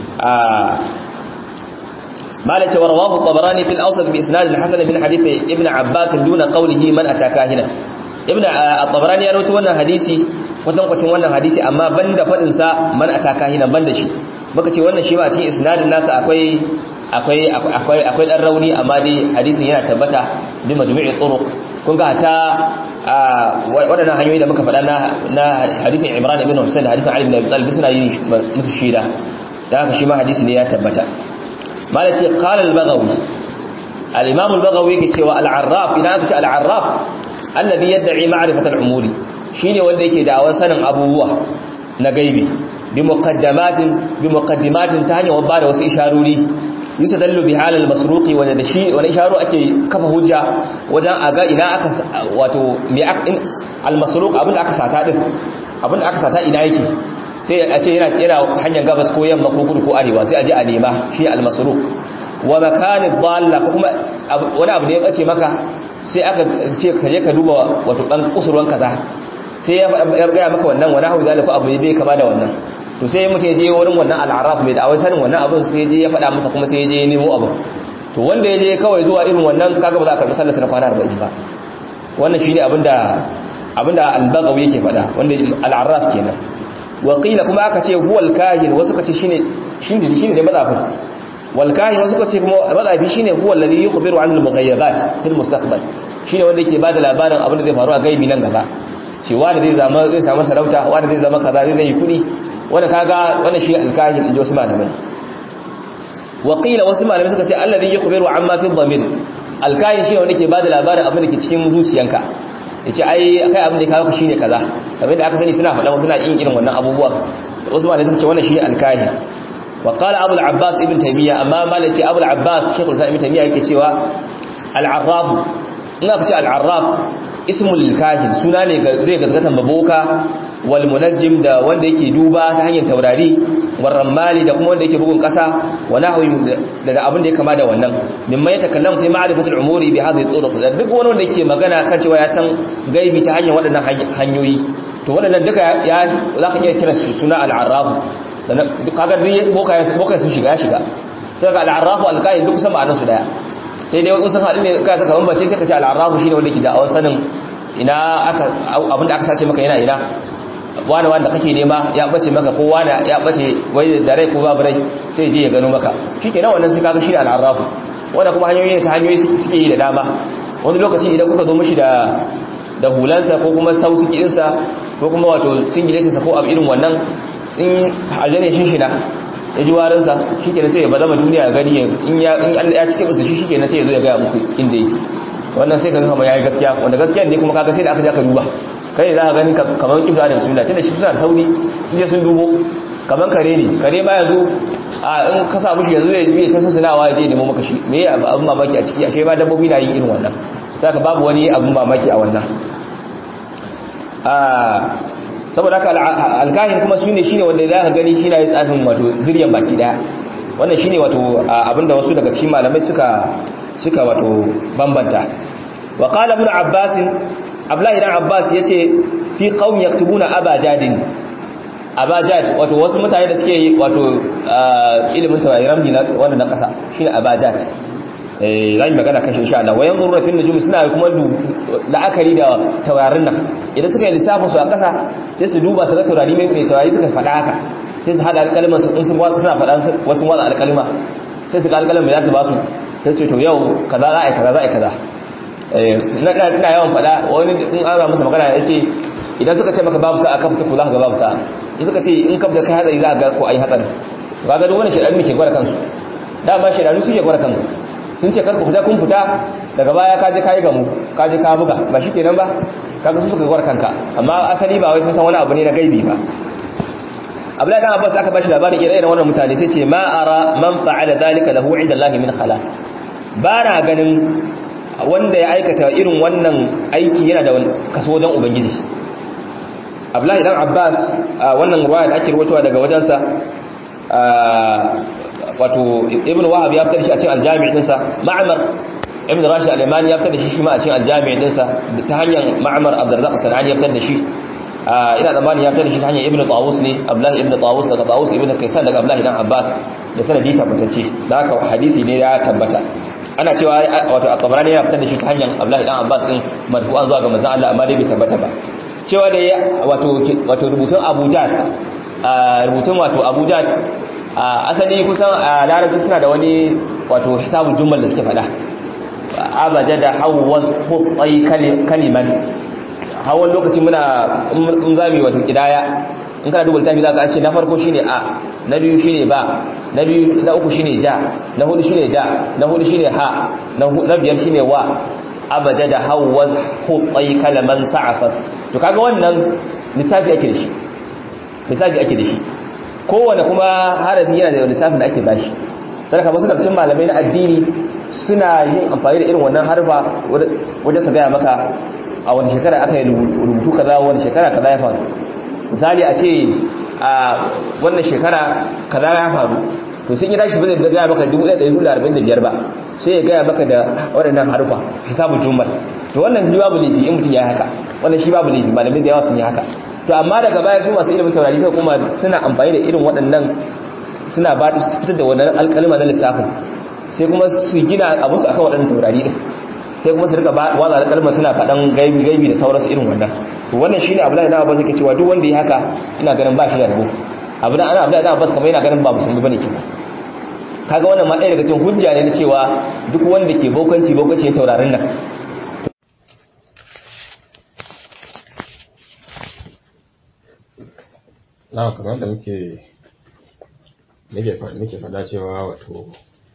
مالك ورواه الطبراني في الأوسط بإسناد الحسن من حديث ابن عباس دون قوله من أتى كاهنا ابن الطبراني يروي wannan hadisi kwatankwacin wannan hadisi amma banda fadin sa man ataka hina banda shi muka ce wannan shi ma cikin isnadin nasa akwai dan rauni amma dai hadisin yana tabbata bi majmu'i turuq kun ga ta wadannan hanyoyi da muka faɗa na hadisin Imran ibn Husayn hadisin Ali ibn Abi Talib suna yi musu shida da haka shi ma hadisi ne ya tabbata malaki qala al-Baghawi al-Imam al-Baghawi yake cewa al-Arraf ina aka ce al-Arraf alladhi yad'i ma'rifat al-umuri shine wanda yake da'awar sanin abubuwa na gaibi bi muqaddimatin ta hanyar ba da wasu isharori yutadallu bi halal masruqi wanda da shi wani isharu ake kafa hujja wajen aga ina aka wato me al-masruq abin da aka sata din abin da aka sata ina yake sai a ce yana hanyar gabas ko yamma ko kudu ko arewa sai a je a nema shi al-masruq wa makan ad-dalla kuma wani abu da ya bace maka sai aka ce ka je ka duba wato dan kusurwan kaza sai ya gaya maka wannan wani hau zalika abu ne bai kama da wannan to sai mutum ya je wurin wannan al'araf mai da sanin wannan abin sai je ya faɗa masa kuma sai ya je ya nemo abu to wanda ya je kawai zuwa irin wannan kaga ba za ka karɓi sallar na kwana 40 ba wannan shine abinda al-Baghawi yake faɗa wanda al-araf kenan wa qila kuma aka ce huwal kahin wasu kace shine da mazafi wal kahin wasu kace kuma mazafi shine huwa alladhi yukhbiru 'an al-mughayyabat fil mustaqbal shine wanda yake bada labarin abin da zai faru a gaibi nan gaba cewa da zai samu sarauta wanda zai zama kaza zai yi kudi wanda kaga wannan shi alkahin inji wasu malamai wa qila wasu malamai suka ce alladhi yukhbiru amma fi dhamir alkahin shi wanda ke bada labarin abin da ke cikin zuciyanka yace ai kai abin da kawo ka shine kaza kamar da aka sani suna faɗa suna yin irin wannan abubuwa wasu malamai suka ce wannan shi alkahin wa qala abu al-abbas ibn taymiya amma malaki abu al-abbas shaykhul islam ibn taymiya yake cewa al-arraf ina ce al-arraf ismul kahin suna ne zai gazgatan baboka wal munajjim da wanda yake duba ta hanyar taurari war rammali da kuma wanda yake bugun kasa wa nahwi da abin da ya kama da wannan mimma ya takallamu fi ma'rifatul umuri bi hadhihi turuq da duk wani wanda yake magana kan cewa ya san gaibi ta hanyar waɗannan hanyoyi to waɗannan duka ya zaka iya kira suna al-arraf duk kaga boka sun shiga sai ga al-arraf al-kahin duk sama anan su daya sai dai wasu haɗu ne ka saka bambace sai ka ce al'arafu shine wanda ke da awon sanin ina aka abinda aka sace maka yana ina wani wanda kake nema ya bace maka ko wani ya bace wai da rai ko babu rai sai je ya gano maka shikenan wannan sai kaga shi al'arafu wanda kuma hanyoyi suke yi da dama wani lokaci idan kuka zo mishi da hulansa ko kuma sautuki ɗinsa ko kuma wato singiletinsa ko abu irin wannan in aljane shina ya ji warinsa shi ke sai ya ba zama duniya gani in ya cike musu shi ke sai ya zo ya gaya muku inda yake wannan sai ka ga kamar ya yi gaskiya wanda gaskiya ne kuma kaga sai da aka ja ka duba kai ne za ka gani kamar kibla da suna tunda shi suna sauri sun je sun dubo kamar kare ne kare ma yanzu in ka sa mushi yanzu ya yi ta sassanawa ya je nemo maka shi me ya abin mamaki a ciki ashe ba dabbobi na yin irin wannan sai ka babu wani abin mamaki a wannan saboda haka alkahin kuma shine wanda za ka gani shi na yi tsafin wato zuriyan baki daya wannan shine wato abinda wasu daga cikin malamai suka wato bambanta wa qala ibn abbas abdullahi ibn abbas yace fi qaum yaktubuna aba jadin abajad wato wasu mutane da suke wato ilimin taurari ramji na wannan na kasa shine abajad zan magana kan shi insha Allah wayan zurra fil nujum suna kuma la'akari da taurarin nan idan suka yi lissafin su a kasa sai su duba su ga taurari mai taurari suka faɗa haka sai su hada alƙalman su in sun watsa suna faɗa wasu watsa alƙalma sai su ga alƙalman da za su ba su sai su to yau kaza za a yi kaza za a yi kaza ina yawan faɗa wani in an masa magana ya ce idan suka ce maka babu sa'a ka fita ko za ka ga babu sa'a in suka ce in ka fita kai hatsari za ka ga ko ai hatsari ba ga duk wani shedanu ne ke gwada kansu dama shedanu su ke gwada kansu sun ce kar ku fita kun fita daga baya ka je kai gamu ka je ka buga ba shi kenan ba kaga su suka gwada kanka amma asali ba wai sun san wani abu ne na gaibi ba Abdullahi dan Abbas aka bashi labarin ire-iren wannan mutane sai ce ma ara man fa'ala zalika lahu 'inda Allah min khala ba na ganin wanda ya aikata irin wannan aiki yana da kaso wajen ubangiji Abdullahi dan Abbas wannan ruwaya da ake rawaitowa daga wajensa wato Ibn Wahab ya fitar shi a cikin al-Jami' dinsa Ma'mar Ibn Rashid al-Yamani ya fitar da shi ma a cikin al-Jami' dinsa ta hanyar Ma'mar Abdurrazzaq al-Sanani ya fitar da shi ina tsammani ya fitar da shi ta hanyar Ibn Tawus ne Abdullahi Ibn Tawus daga Tawus Ibn Kaysan daga Abdullahi dan Abbas da sanadi tabbatacce da haka hadisi ne ya tabbata ana cewa wato at-Tabarani ya fitar da shi ta hanyar Abdullahi dan Abbas din marfu'an zuwa ga manzon Allah amma dai bai tabbata ba cewa da wato rubutun Abu Jad rubutun wato Abu Jad asali kusan larabci suna da wani wato hisabul jummal da suke fada abajada hawwas khutai kaliman hawan lokaci muna in zami wato kidaya in kana duba littafi zaka ce na farko shine a na biyu shine ba na biyu na uku shine ja na hudu shine da na hudu shine ha na biyar shine wa abajada hawwas khutai kalaman ta'afas to kaga wannan littafi ake da shi kowane kuma harafi yana da lissafin da ake bashi sai kamar suka cikin malamai na addini suna yin amfani da irin wannan harfa wajen su gaya maka a wani shekara aka yi rubutu kaza wani shekara kaza ya faru misali a ce a wannan shekara kaza ya faru to sun yi tashi ba zai gaya maka 1445 ba sai ya gaya maka da waɗannan harfa hisabul jummal to wannan shi babu laifi in mutum ya haka wannan shi babu laifi malamai da yawa sun yi haka to amma daga baya su masu ilimin taurari sai kuma suna amfani da irin waɗannan suna ba fitar da wannan alƙalma na littafin sai kuma su gina abu su akan waɗannan taurari din sai kuma su rika watsa alƙalma suna faɗan gaibi da sauransu irin wannan to wannan shine Abdullahi ibn Abbas yake cewa duk wanda ya haka ina ganin ba shi da rabo Abdullahi ibn Abbas kamar yana ganin ba musulmi bane kenan kaga wannan ma ɗaya daga cikin hujja ne na cewa duk wanda ke bokanci taurarin nan na kamar da muke faɗa cewa wato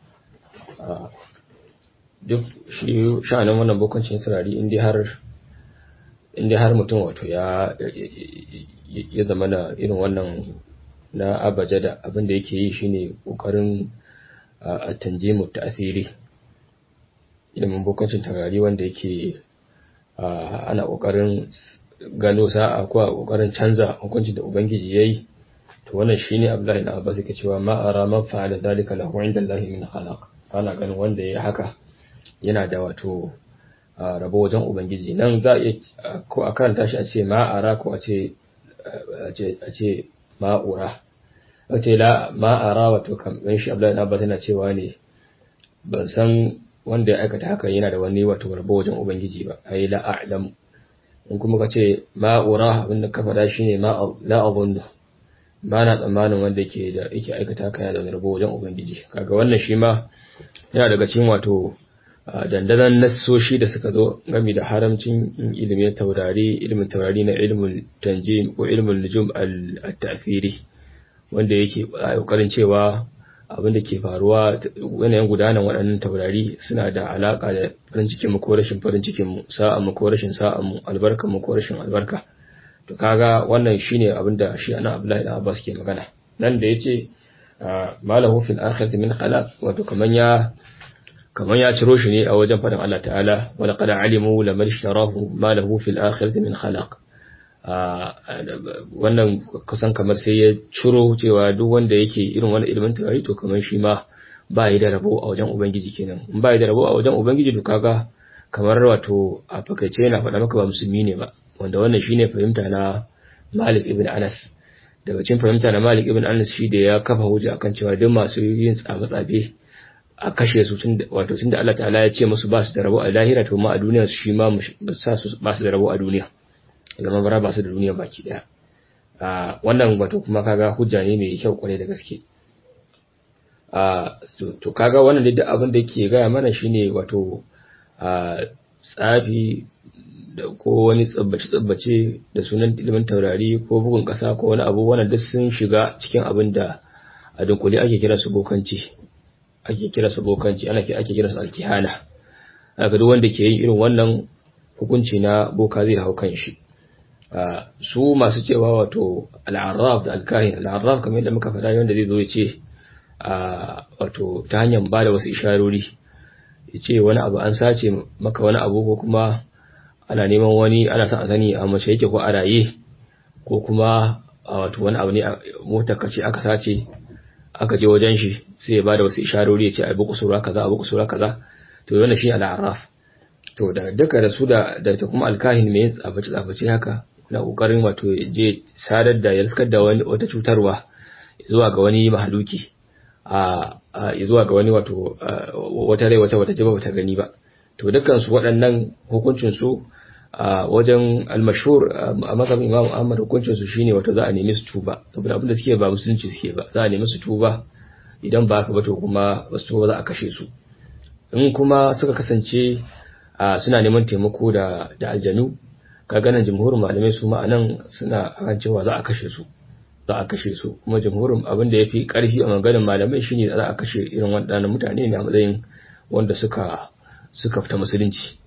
duk shi sha'anin wannan bokancin turari inda har mutum wato ya zama na irin wannan na abajada abinda yake yi shine kokarin a tanjimu ta'asiri ilimin bokancin turari wanda yake ana kokarin gano sa'a ko a kokarin canza hukuncin da ubangiji yayi to wannan shine Abdullahi ibn Abbas yake cewa ma ara man fa'ala zalika lahu 'inda Allah min khalaq ana ganin wanda yayi haka yana da wato rabo wajen ubangiji nan za a iya ko a karanta shi a ce ma ara ko a ce ma ura wato la ma ara wato kamar shi Abdullahi ibn Abbas yana cewa ne ban san wanda ya aikata haka yana da wani wato rabo wajen ubangiji ba ai la a'lam in kuma ka ce ma'ura abinda ka faɗa shine la'abunnu ba na tsammanin wanda yake aikata haka yana da rabo wajen ubangiji kaga wannan shi ma yana daga cikin wato dandanan nassoshi da suka zo game da haramcin ilimin taurari na ilimin tanjim ko ilimin nujum al-ta'thiri wanda yake kokarin cewa abin da ke faruwa yanayin gudanar waɗannan taurari suna da alaƙa da farin cikin mu ko rashin farin cikin mu sa'an mu ko rashin sa'an mu albarka mu ko rashin albarka to kaga wannan shine abin da shi ana Abdullahi ibn Abbas ke magana nan da yace malahu fil akhirati min khalaq wato kaman ya ciro shi ne a wajen faɗin Allah ta'ala wa laqad alimu laman ishtarahu malahu fil akhirati min khalaq wannan kusan kamar sai ya ciro cewa duk wanda yake irin wannan ilimin taurari to kamar shi ma ba yi da rabo a wajen ubangiji kenan in ba yi da rabo a wajen ubangiji to kaga kamar wato a fakaice yana faɗa maka ba musulmi ne ba wanda wannan shine fahimta na Malik ibn Anas daga cikin fahimta na Malik ibn Anas shi da ya kafa hujja akan cewa duk masu yin tsafe-tsafe a kashe su tunda Allah ta'ala ya ce musu ba su da rabo a lahira, to ma a duniya su shi ma sa su ba su da rabo a duniya, zaman bara ba su da duniya baki daya. Wannan wato kuma kaga hujja ne mai kyau kwarai da gaske. To kaga wannan da abin da yake gaya mana shine wato tsafi da ko wani tsabbace da sunan ilimin taurari ko bugun kasa ko wani abu, wannan duk sun shiga cikin abin da a dunkule ake kira su bokanci, ake kira su alkihana. Haka duk wanda ke yin irin wannan hukunci na boka zai hau kan shi. Su masu cewa wato al'arraf da alkahin, al'arraf kamar yadda muka faɗa wanda zai zo ya ce wato ta hanyar ba da wasu isharori ya ce wani abu an sace maka wani abu, ko kuma ana neman wani ana son a sani a mace yake ko a raye, ko kuma wato wani abu ne a motar kace aka sace aka je wajen shi sai ya ba da wasu isharori ya ce a buku sura kaza a buku sura kaza. To wannan shi al'arraf. To da duka da su da kuma alkahin mai tsafaci haka na kokarin wato je sadar da yarskar da wata cutarwa zuwa ga wani mahaluki, zuwa ga wani wato wata rai wata jiba wata gani ba. To dukkan su waɗannan hukuncin su wajen al-mashhur a mazhabin Imam Ahmad hukuncin su shine wato za a nemi su tuba, saboda abin da suke ba musulunci suke ba, za a nemi su tuba. Idan ba haka ba to kuma wasu tuba za a kashe su. In kuma suka kasance suna neman taimako da aljanu, kaga nan jumhurin malamai su ma'anan suna kan cewa za a kashe su, kuma jumhurin abin da yafi karfi a maganar malamai shine za a kashe irin waɗannan mutane ne a matsayin wanda suka fita musulunci.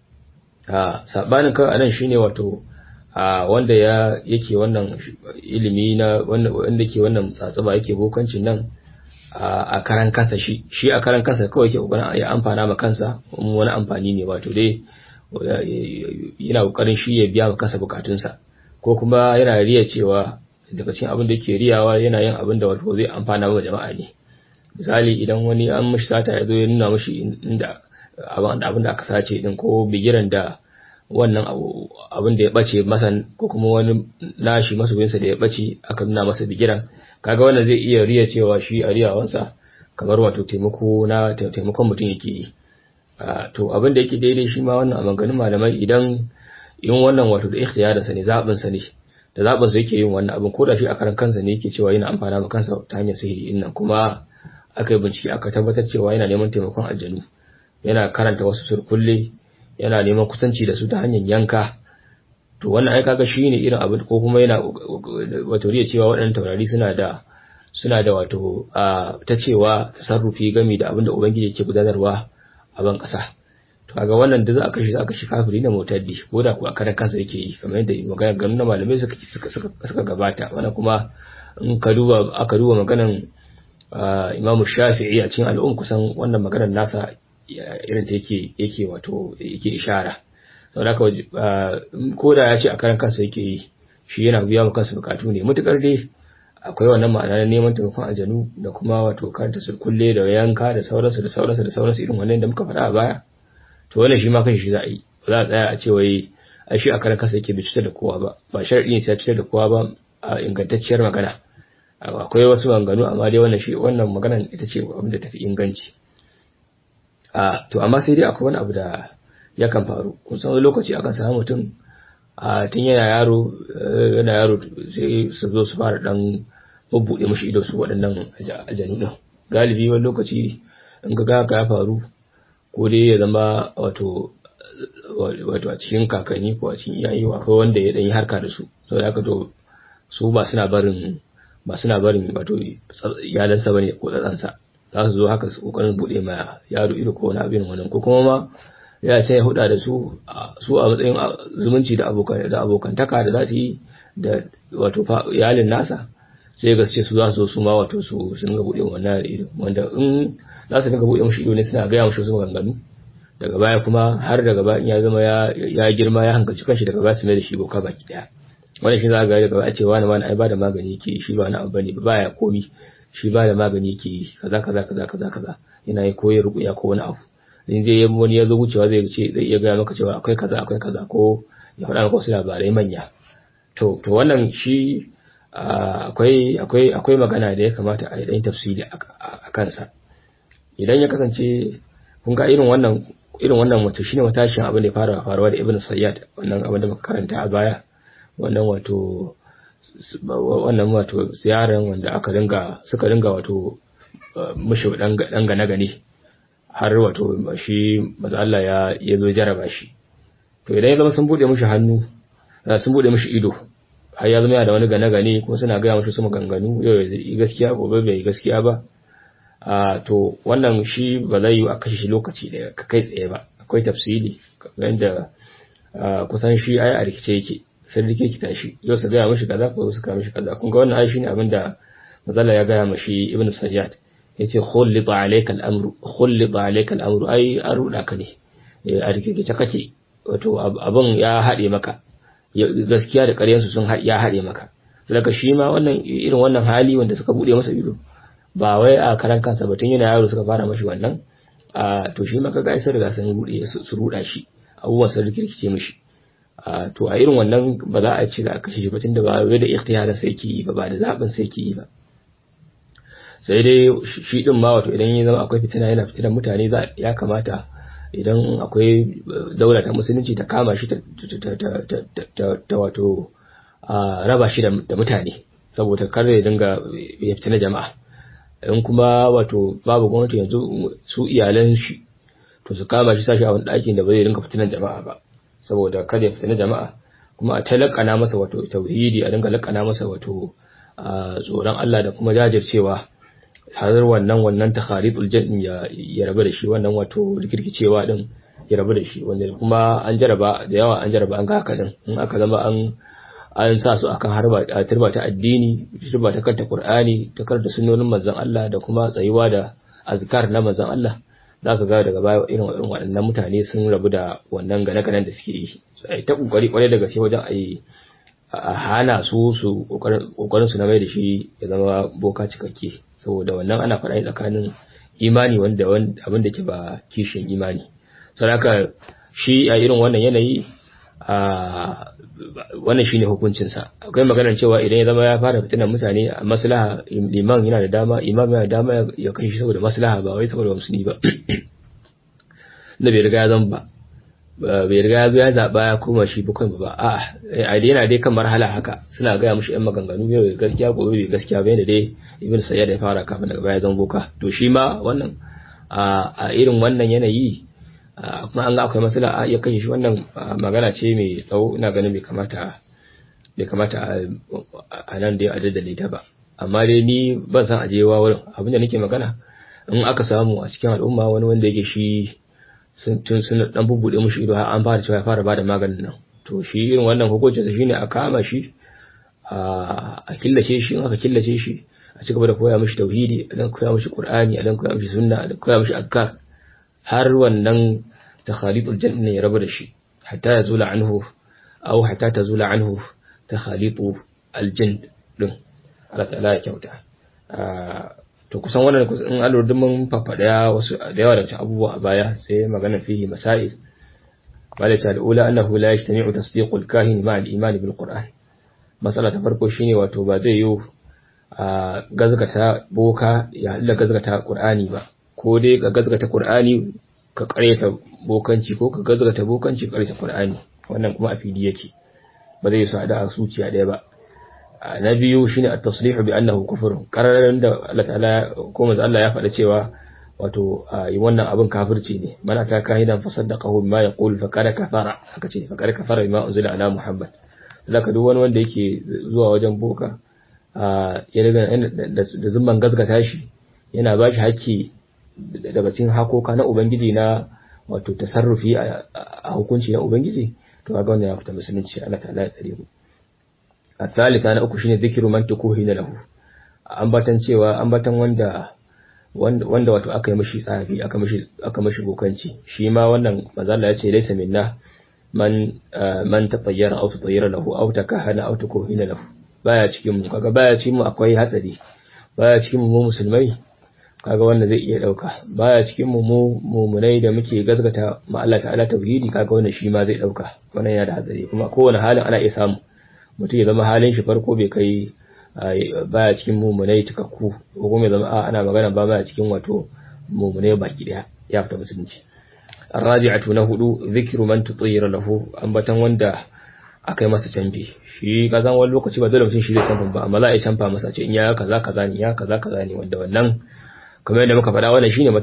Sabanin kawai anan shine wato wanda yake wannan ilimi na wanda ke wannan tsatsaba yake bokancin nan a karan kansa, shi a karan kansa kawai yake kokarin ya amfana ma kansa, wani amfani ne wato dai yana kokarin shi ya biya ma kansa bukatunsa, ko kuma yana riya cewa daga cikin abin da yake riyawa yana yin abin da wato zai amfana wa jama'a ne. Misali idan wani an mishi sata ya zo ya nuna mishi inda abin da aka sace din, ko bigiran da wannan abin da ya bace masa, ko kuma wani nashi masoyinsa da ya bace aka nuna masa bigiran, kaga wannan zai iya riya cewa shi a riyawansa kamar wato taimakon mutum yake yi. To abin da yake daidai shi ma wannan a maganganun malamai, idan wannan wato da ikhtiyarinsa ne, zaɓinsa ne, da zaɓinsa yake yin wannan abin, ko da shi a karan kansa ne yake cewa yana amfana ma kansa ta hanyar sihiri nan, kuma aka yi bincike aka tabbatar cewa yana neman taimakon aljanu, yana karanta wasu surkulle, yana neman kusanci da su ta hanyar yanka, to wannan ai kaga shine irin abin, ko kuma yana wato riya cewa waɗannan taurari suna da wato ta cewa tasarrufi game da abin da ubangiji yake gudanarwa a ban ƙasa. To kaga wannan da za a kashe kafiri na mutaddi, ko da ku a karan kansa yake yi, kamar yadda magana ganin na malamai suka gabata. Wannan kuma in aka duba maganan Imam Shafi'i a cikin kusan wannan maganar nasa irin ta yake wato yake ishara. Saboda haka ko da ya ce a karan kansa yake yi, shi yana biya wa kansa bukatu ne, mutukar dai akwai wannan ma'ana na neman taimakon aljanu da kuma wato karanta sulkulle da yanka da sauransu irin wannan da muka faɗa a baya. To wannan shi ma kanshi za a yi, za a tsaya a ce wai a shi a karan kansa yake bai cutar da kowa ba sharadi ne sai cutar da kowa ba a ingantacciyar magana. Akwai wasu maganganu amma dai wannan maganar ita ce abin da tafi inganci. To amma sai dai akwai wani abu da yakan faru. Kun san wani lokaci akan samu mutum tun yana yaro sai su zo su fara dan bubbuɗe mashi ido su waɗannan aljanu ɗin. Galibi wani lokaci in ga haka ya faru, ko dai ya zama wato a cikin kakanni ko a cikin iyaye akwai wanda ya dan yi harka da su, saboda haka to su ba suna barin wato iyalansa bane ko tsatsansa, za su zo haka su kokarin buɗe ma yaro ido ko wani abin wannan, ko kuma ma ya ce ya huda da su a matsayin zumunci da abokantaka da za su yi da wato iyalin nasa, sai ga ce su za su zo su ma wato su dinga buɗe wannan ido, wanda in za su dinga buɗe mashi ido ne suna gaya mashi wasu maganganu, daga baya kuma har daga baya in ya zama ya girma ya hankalci kanshi, daga baya su mai da shi boka baki daya. Wannan shi za ga daga baya ce wani ai ba da magani yake shi ba na abu bane ba ya komi, shi ba da magani yake kaza yana yi koyar ruƙuya ko wani abu. In zai yi wani ya zo wucewa zai iya gaya maka cewa akwai kaza ko ya faɗa maka wasu labarai manya. To wannan shi akwai magana da ya kamata a yi dan tafsiri a kansa. Idan ya kasance kun ga irin wannan wato shine matashin abin da ya fara faruwa da Ibn Sayyad, wannan abin da muka karanta a baya, wannan wato ziyaran wanda suka dinga wato mushi dan gane har wato shi manzo Allah ya zo jaraba shi. To idan ya zama sun bude mushi hannu, sun bude mushi ido, har ya zama yana da wani gane ko suna ga mushi su maganganu, yau ya gaskiya gobe bai gaskiya ba, to wannan shi ba zai yi a kashe shi lokaci da kai tsaye ba. Akwai tafsili wanda kusan shi ai a rikice yake, sai rike tashi yau su gaya mishi kaza ko su ka mishi kaza. Kun ga wannan ai shine abin da mazalla ya gaya mashi Ibn Sayyad, yace khullita alayka al-amru ai an ruda ka ne, a rikice kake, wato abin ya hade maka, gaskiya da ƙaryansu sun ya hade maka. Saboda shi ma wannan irin wannan hali wanda suka bude masa ido, ba wai a karan kansa ba, tun yana yaro suka fara mashi wannan, to shi ma kaga sai riga sun bude su ruda shi, abubuwan sun rikirkice mishi. To a irin wannan ba za a ce za a kashe shi ba, tunda ba wai da ikhtiyarin sai ki ba da zaɓin sai ki ba. Sai dai shi din ma wato idan ya zama akwai fitina, yana fitinan mutane, ya kamata idan akwai daula ta musulunci ta kama shi ta wato raba shi da mutane, saboda kar ya dinga ya fitina jama'a. In kuma wato babu gwamnati yanzu, su iyalan shi to su kama shi, sashi a wani ɗakin da ba zai dinga fitinan jama'a ba, saboda kada ya fitina jama'a. Kuma a talakana masa wato tauhidi, a dinga lakana masa wato tsoron Allah da kuma jajircewa, har wannan takhariful jann ya rabu da shi, wannan wato rikirkicewa din ya rabu da shi, wanda kuma an jaraba da yawa, an ga haka din. In aka zama an sa su akan turba ta addini, turba ta kanta Qur'ani, ta karanta sunnonin manzon Allah da kuma tsayuwa da azkar na manzon Allah, zaka ga daga baya irin waɗannan mutane sun rabu da wannan gane-ganen da suke yi. Sai ta kokari kwarai da gaske wajen a hana su kokarin su na mai da shi ya zama boka cikakke, saboda wannan ana faɗa ne tsakanin imani wanda abin da ke ba kishin imani. Saboda shi a irin wannan yanayi, wannan shine hukuncinsa. Akwai maganar cewa idan ya zama ya fara fitinan mutane a maslaha, imam yana da dama ya kashe saboda maslaha, ba wai saboda musulmi ba. Da bai riga ya zama bai riga ya zaba ya koma shi bukun ba. A'a, yana dai kan marhala haka, suna gaya mushi yan maganganu, yau gaskiya gobe bai gaskiya ba, yanda dai Ibn Sayyad ya fara kafin daga baya zama boka. To shi ma wannan a irin wannan yanayi, kuma an ga akwai matsala a iya kashe shi, wannan magana ce mai tsawo, ina ganin bai kamata a nan dai a daddale ta ba. Amma dai ni ban san ajewa wurin, abinda nake magana, in aka samu a cikin al'umma wani wanda yake shi sun dan bubbude mushi ido, har an fara cewa ya fara bada maganin nan, to shi irin wannan hukuncin sa shine a kama shi, a killace shi. In aka killace shi, a cigaba da koya mishi tauhidi, a dan koya mishi Qur'ani, a dan koya mishi sunna, a dan koya mishi azkar, har wannan takhaliful jann ya rabu da shi, hatta yazula anhu hatta tazula anhu takhalifu aljinn din. Allah ta'ala ya kyauta. To kusan wannan in alurdin mun faffada wasu da yawa daga abubuwa a baya, sai magana fihi masail. Bala ta al'ula annahu la yajtami'u tasdiqul kahin ma'a al-iman bil Qur'an. Masala ta farko shine wato ba zai yi gazgata boka ya halla gazgata Qur'ani ba, ko dai ka gazgata Qur'ani ka ƙaryata bokanci, ko ka gazgata bokanci ka ƙaryata Qur'ani. Wannan kuma a fili yake, ba zai su hada a zuciya ɗaya ba. Na biyu shine at-taslihu bi annahu kufr, qararan da Allah ta'ala ko manzo Allah ya faɗa cewa wato wannan abin kafirci ne. Mana ta kahidan fa saddaqahu bima yaqul fa kada kafara, aka ce fa kada kafara bima unzila ala Muhammad. Zaka duk wani wanda yake zuwa wajen boka ya riga da zumban gazgata shi, yana ba shi haƙƙi daga cikin hakoka na ubangiji na wato tasarrufi a hukunci na ubangiji, to ga wannan ya fita musulunci. Allah ta'ala ya tsare mu. Al-thalitha na uku shine zikru man tukuhina lahu, ambatan wanda wato aka yi mishi tsafi, aka mishi bokanci. Shi ma wannan manzo Allah ya ce laysa minna man tatayyara aw tatayyara lahu aw takahana aw tukuhina lahu. Baya cikin mu, kaga baya cikin mu akwai hatsari. Baya cikin mu musulmai, kaga wannan zai iya dauka. Baya cikin mu mu'minai da muke gazgata ma Allah ta'ala tauhidi, kaga wannan shi ma zai dauka. Wannan yana da hatsari, kuma kowane halin ana iya samu mutum ya zama halin shi farko bai kai baya cikin mu'minai tukakku ko kuma zama ana magana ba baya cikin wato mu'minai baki daya ya fita musulunci. الرابعة نهدو ذكر من تطير له ambatan wanda akai masa canfi shi kazan wani lokaci ba dole mutum shi zai canfa ba amma za a yi canfa masa ce in ya kaza ne ya kaza ne wanda wannan kamar yadda muka faɗa wannan shine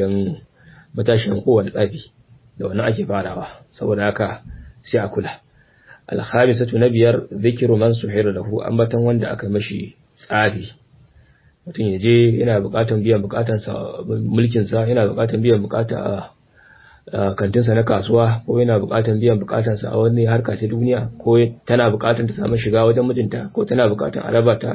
matashiyan kowane tsafi da wannan ake farawa saboda haka sai a kula. Al-khamisatu nabiyar dhikru man suhira lahu ambatan wanda aka mashi tsafi mutum yaje yana buƙatar biyan buƙatansa mulkin sa yana buƙatar biyan buƙata kantinsa na kasuwa ko yana buƙatar biyan buƙatarsa a wani harka ta duniya ko tana buƙatar ta samu shiga wajen mijinta ko tana buƙatar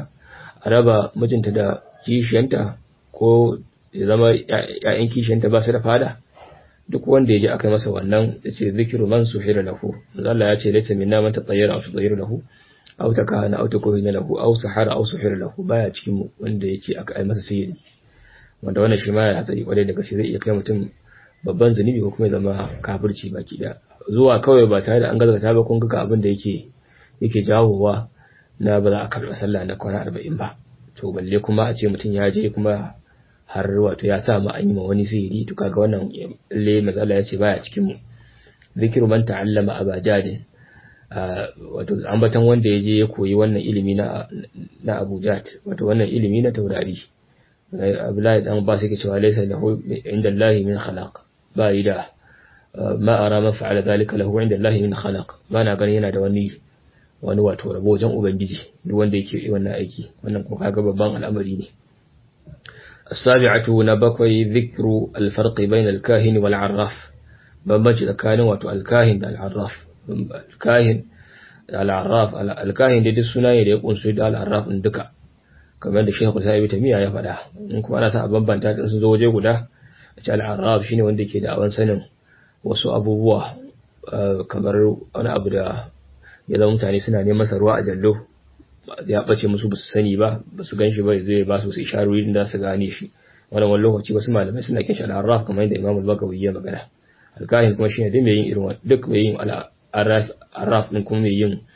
a raba mijinta da kishiyanta ko ya zama ƴaƴan kishiyanta ba su da fada duk wanda ya ji aka masa wannan ya ce zikiru man suhira lahu Allah ya ce laita minna man tatayyara aw tatayyara lahu aw takahana aw takuhina lahu aw sahara aw suhira lahu baya cikin mu wanda yake aka ai masa sihiri wanda wannan shi ma ya hatsari kwarai da gaske zai iya kai mutum babban zunubi ko kuma ya zama kafirci baki da zuwa kawai ba tare da an gazgata ba kun ga abin da yake jawowa na ba za a karɓa sallah na kwana 40 ba to balle kuma a ce mutum ya je kuma har wato ya sa ma an yi ma wani sihiri to kaga wannan lalle matsala ya ce baya cikin mu. Zikiru man ta'allama abajadin wato ambatan wanda ya je ya koyi wannan ilimi na abujad wato wannan ilimi na taurari Abdullahi dan ba sai ke cewa laysa lahu inda Allah min khalaq ba yi da ma ara man fa'ala zalika lahu inda Allah min khalaq ba na ganin yana da wani wato rabo wajen ubangiji duk wanda yake yi wannan aiki wannan kuma kaga babban al'amari ne. As-sabi'atu na bakwai dhikru al-farq bayna al-kahin wal 'arraf bambanci tsakanin wato al-kahin da al-'arraf. Al-kahin da al-'arraf al-kahin da duk sunaye da ya kunsu da al-'arraf din duka kamar da Sheikh Ibn Taymiyyah ya faɗa in kuma ana sa a bambanta da sun zo waje guda al-'arraf shine wanda ke da awan sanin wasu abubuwa kamar wani abu da ya zama mutane suna neman sa ruwa a jallo ya bace musu ba su sani ba ba su ganshi ba zai ba su isharori da su gane shi wannan wani lokaci wasu malamai suna kin shi al-'arraf kamar yadda Imam al-Bagawi ya magana. Al-kahin kuma shine duk mai yin irin duk mai yin al-'arraf din kuma mai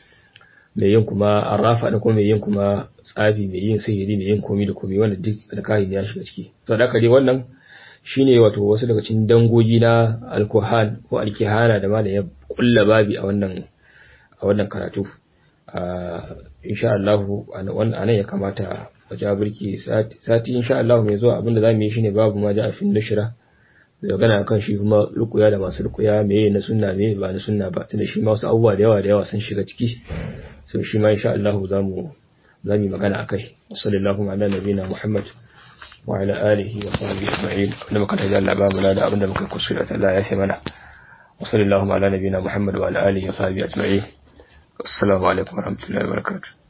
yin kuma arrafa din kuma mai yin kuma tsafi mai yin sihiri mai yin komai da komai wannan duk al-kahin ya shiga ciki. To da dai wannan shine wato wasu daga cikin dangogi na al-kuhan ko al-kihana da malam ya kulla babi a wannan karatu. Insha Allah anan ya kamata wajabirki sati insha Allah mai zuwa abinda zamu yi shine babu ma ja'a fin nushra da magana akan shi kuma rukuya da masu rukuya meye na sunna meye ba na sunna ba tunda shi ma wasu abubuwa da yawa sun shiga ciki so shi ma insha Allah zamu yi magana akai. Sallallahu ala nabiyina Muhammad wa ala alihi wa sahbihi ajma'in da muka taji Allah ba mu da abinda muka kusura ta Allah ya shi mana. Wa sallallahu ala nabiyina Muhammad wa ala alihi wa sahbihi ajma'in. Assalamu alaikum warahmatullahi wabarakatuh.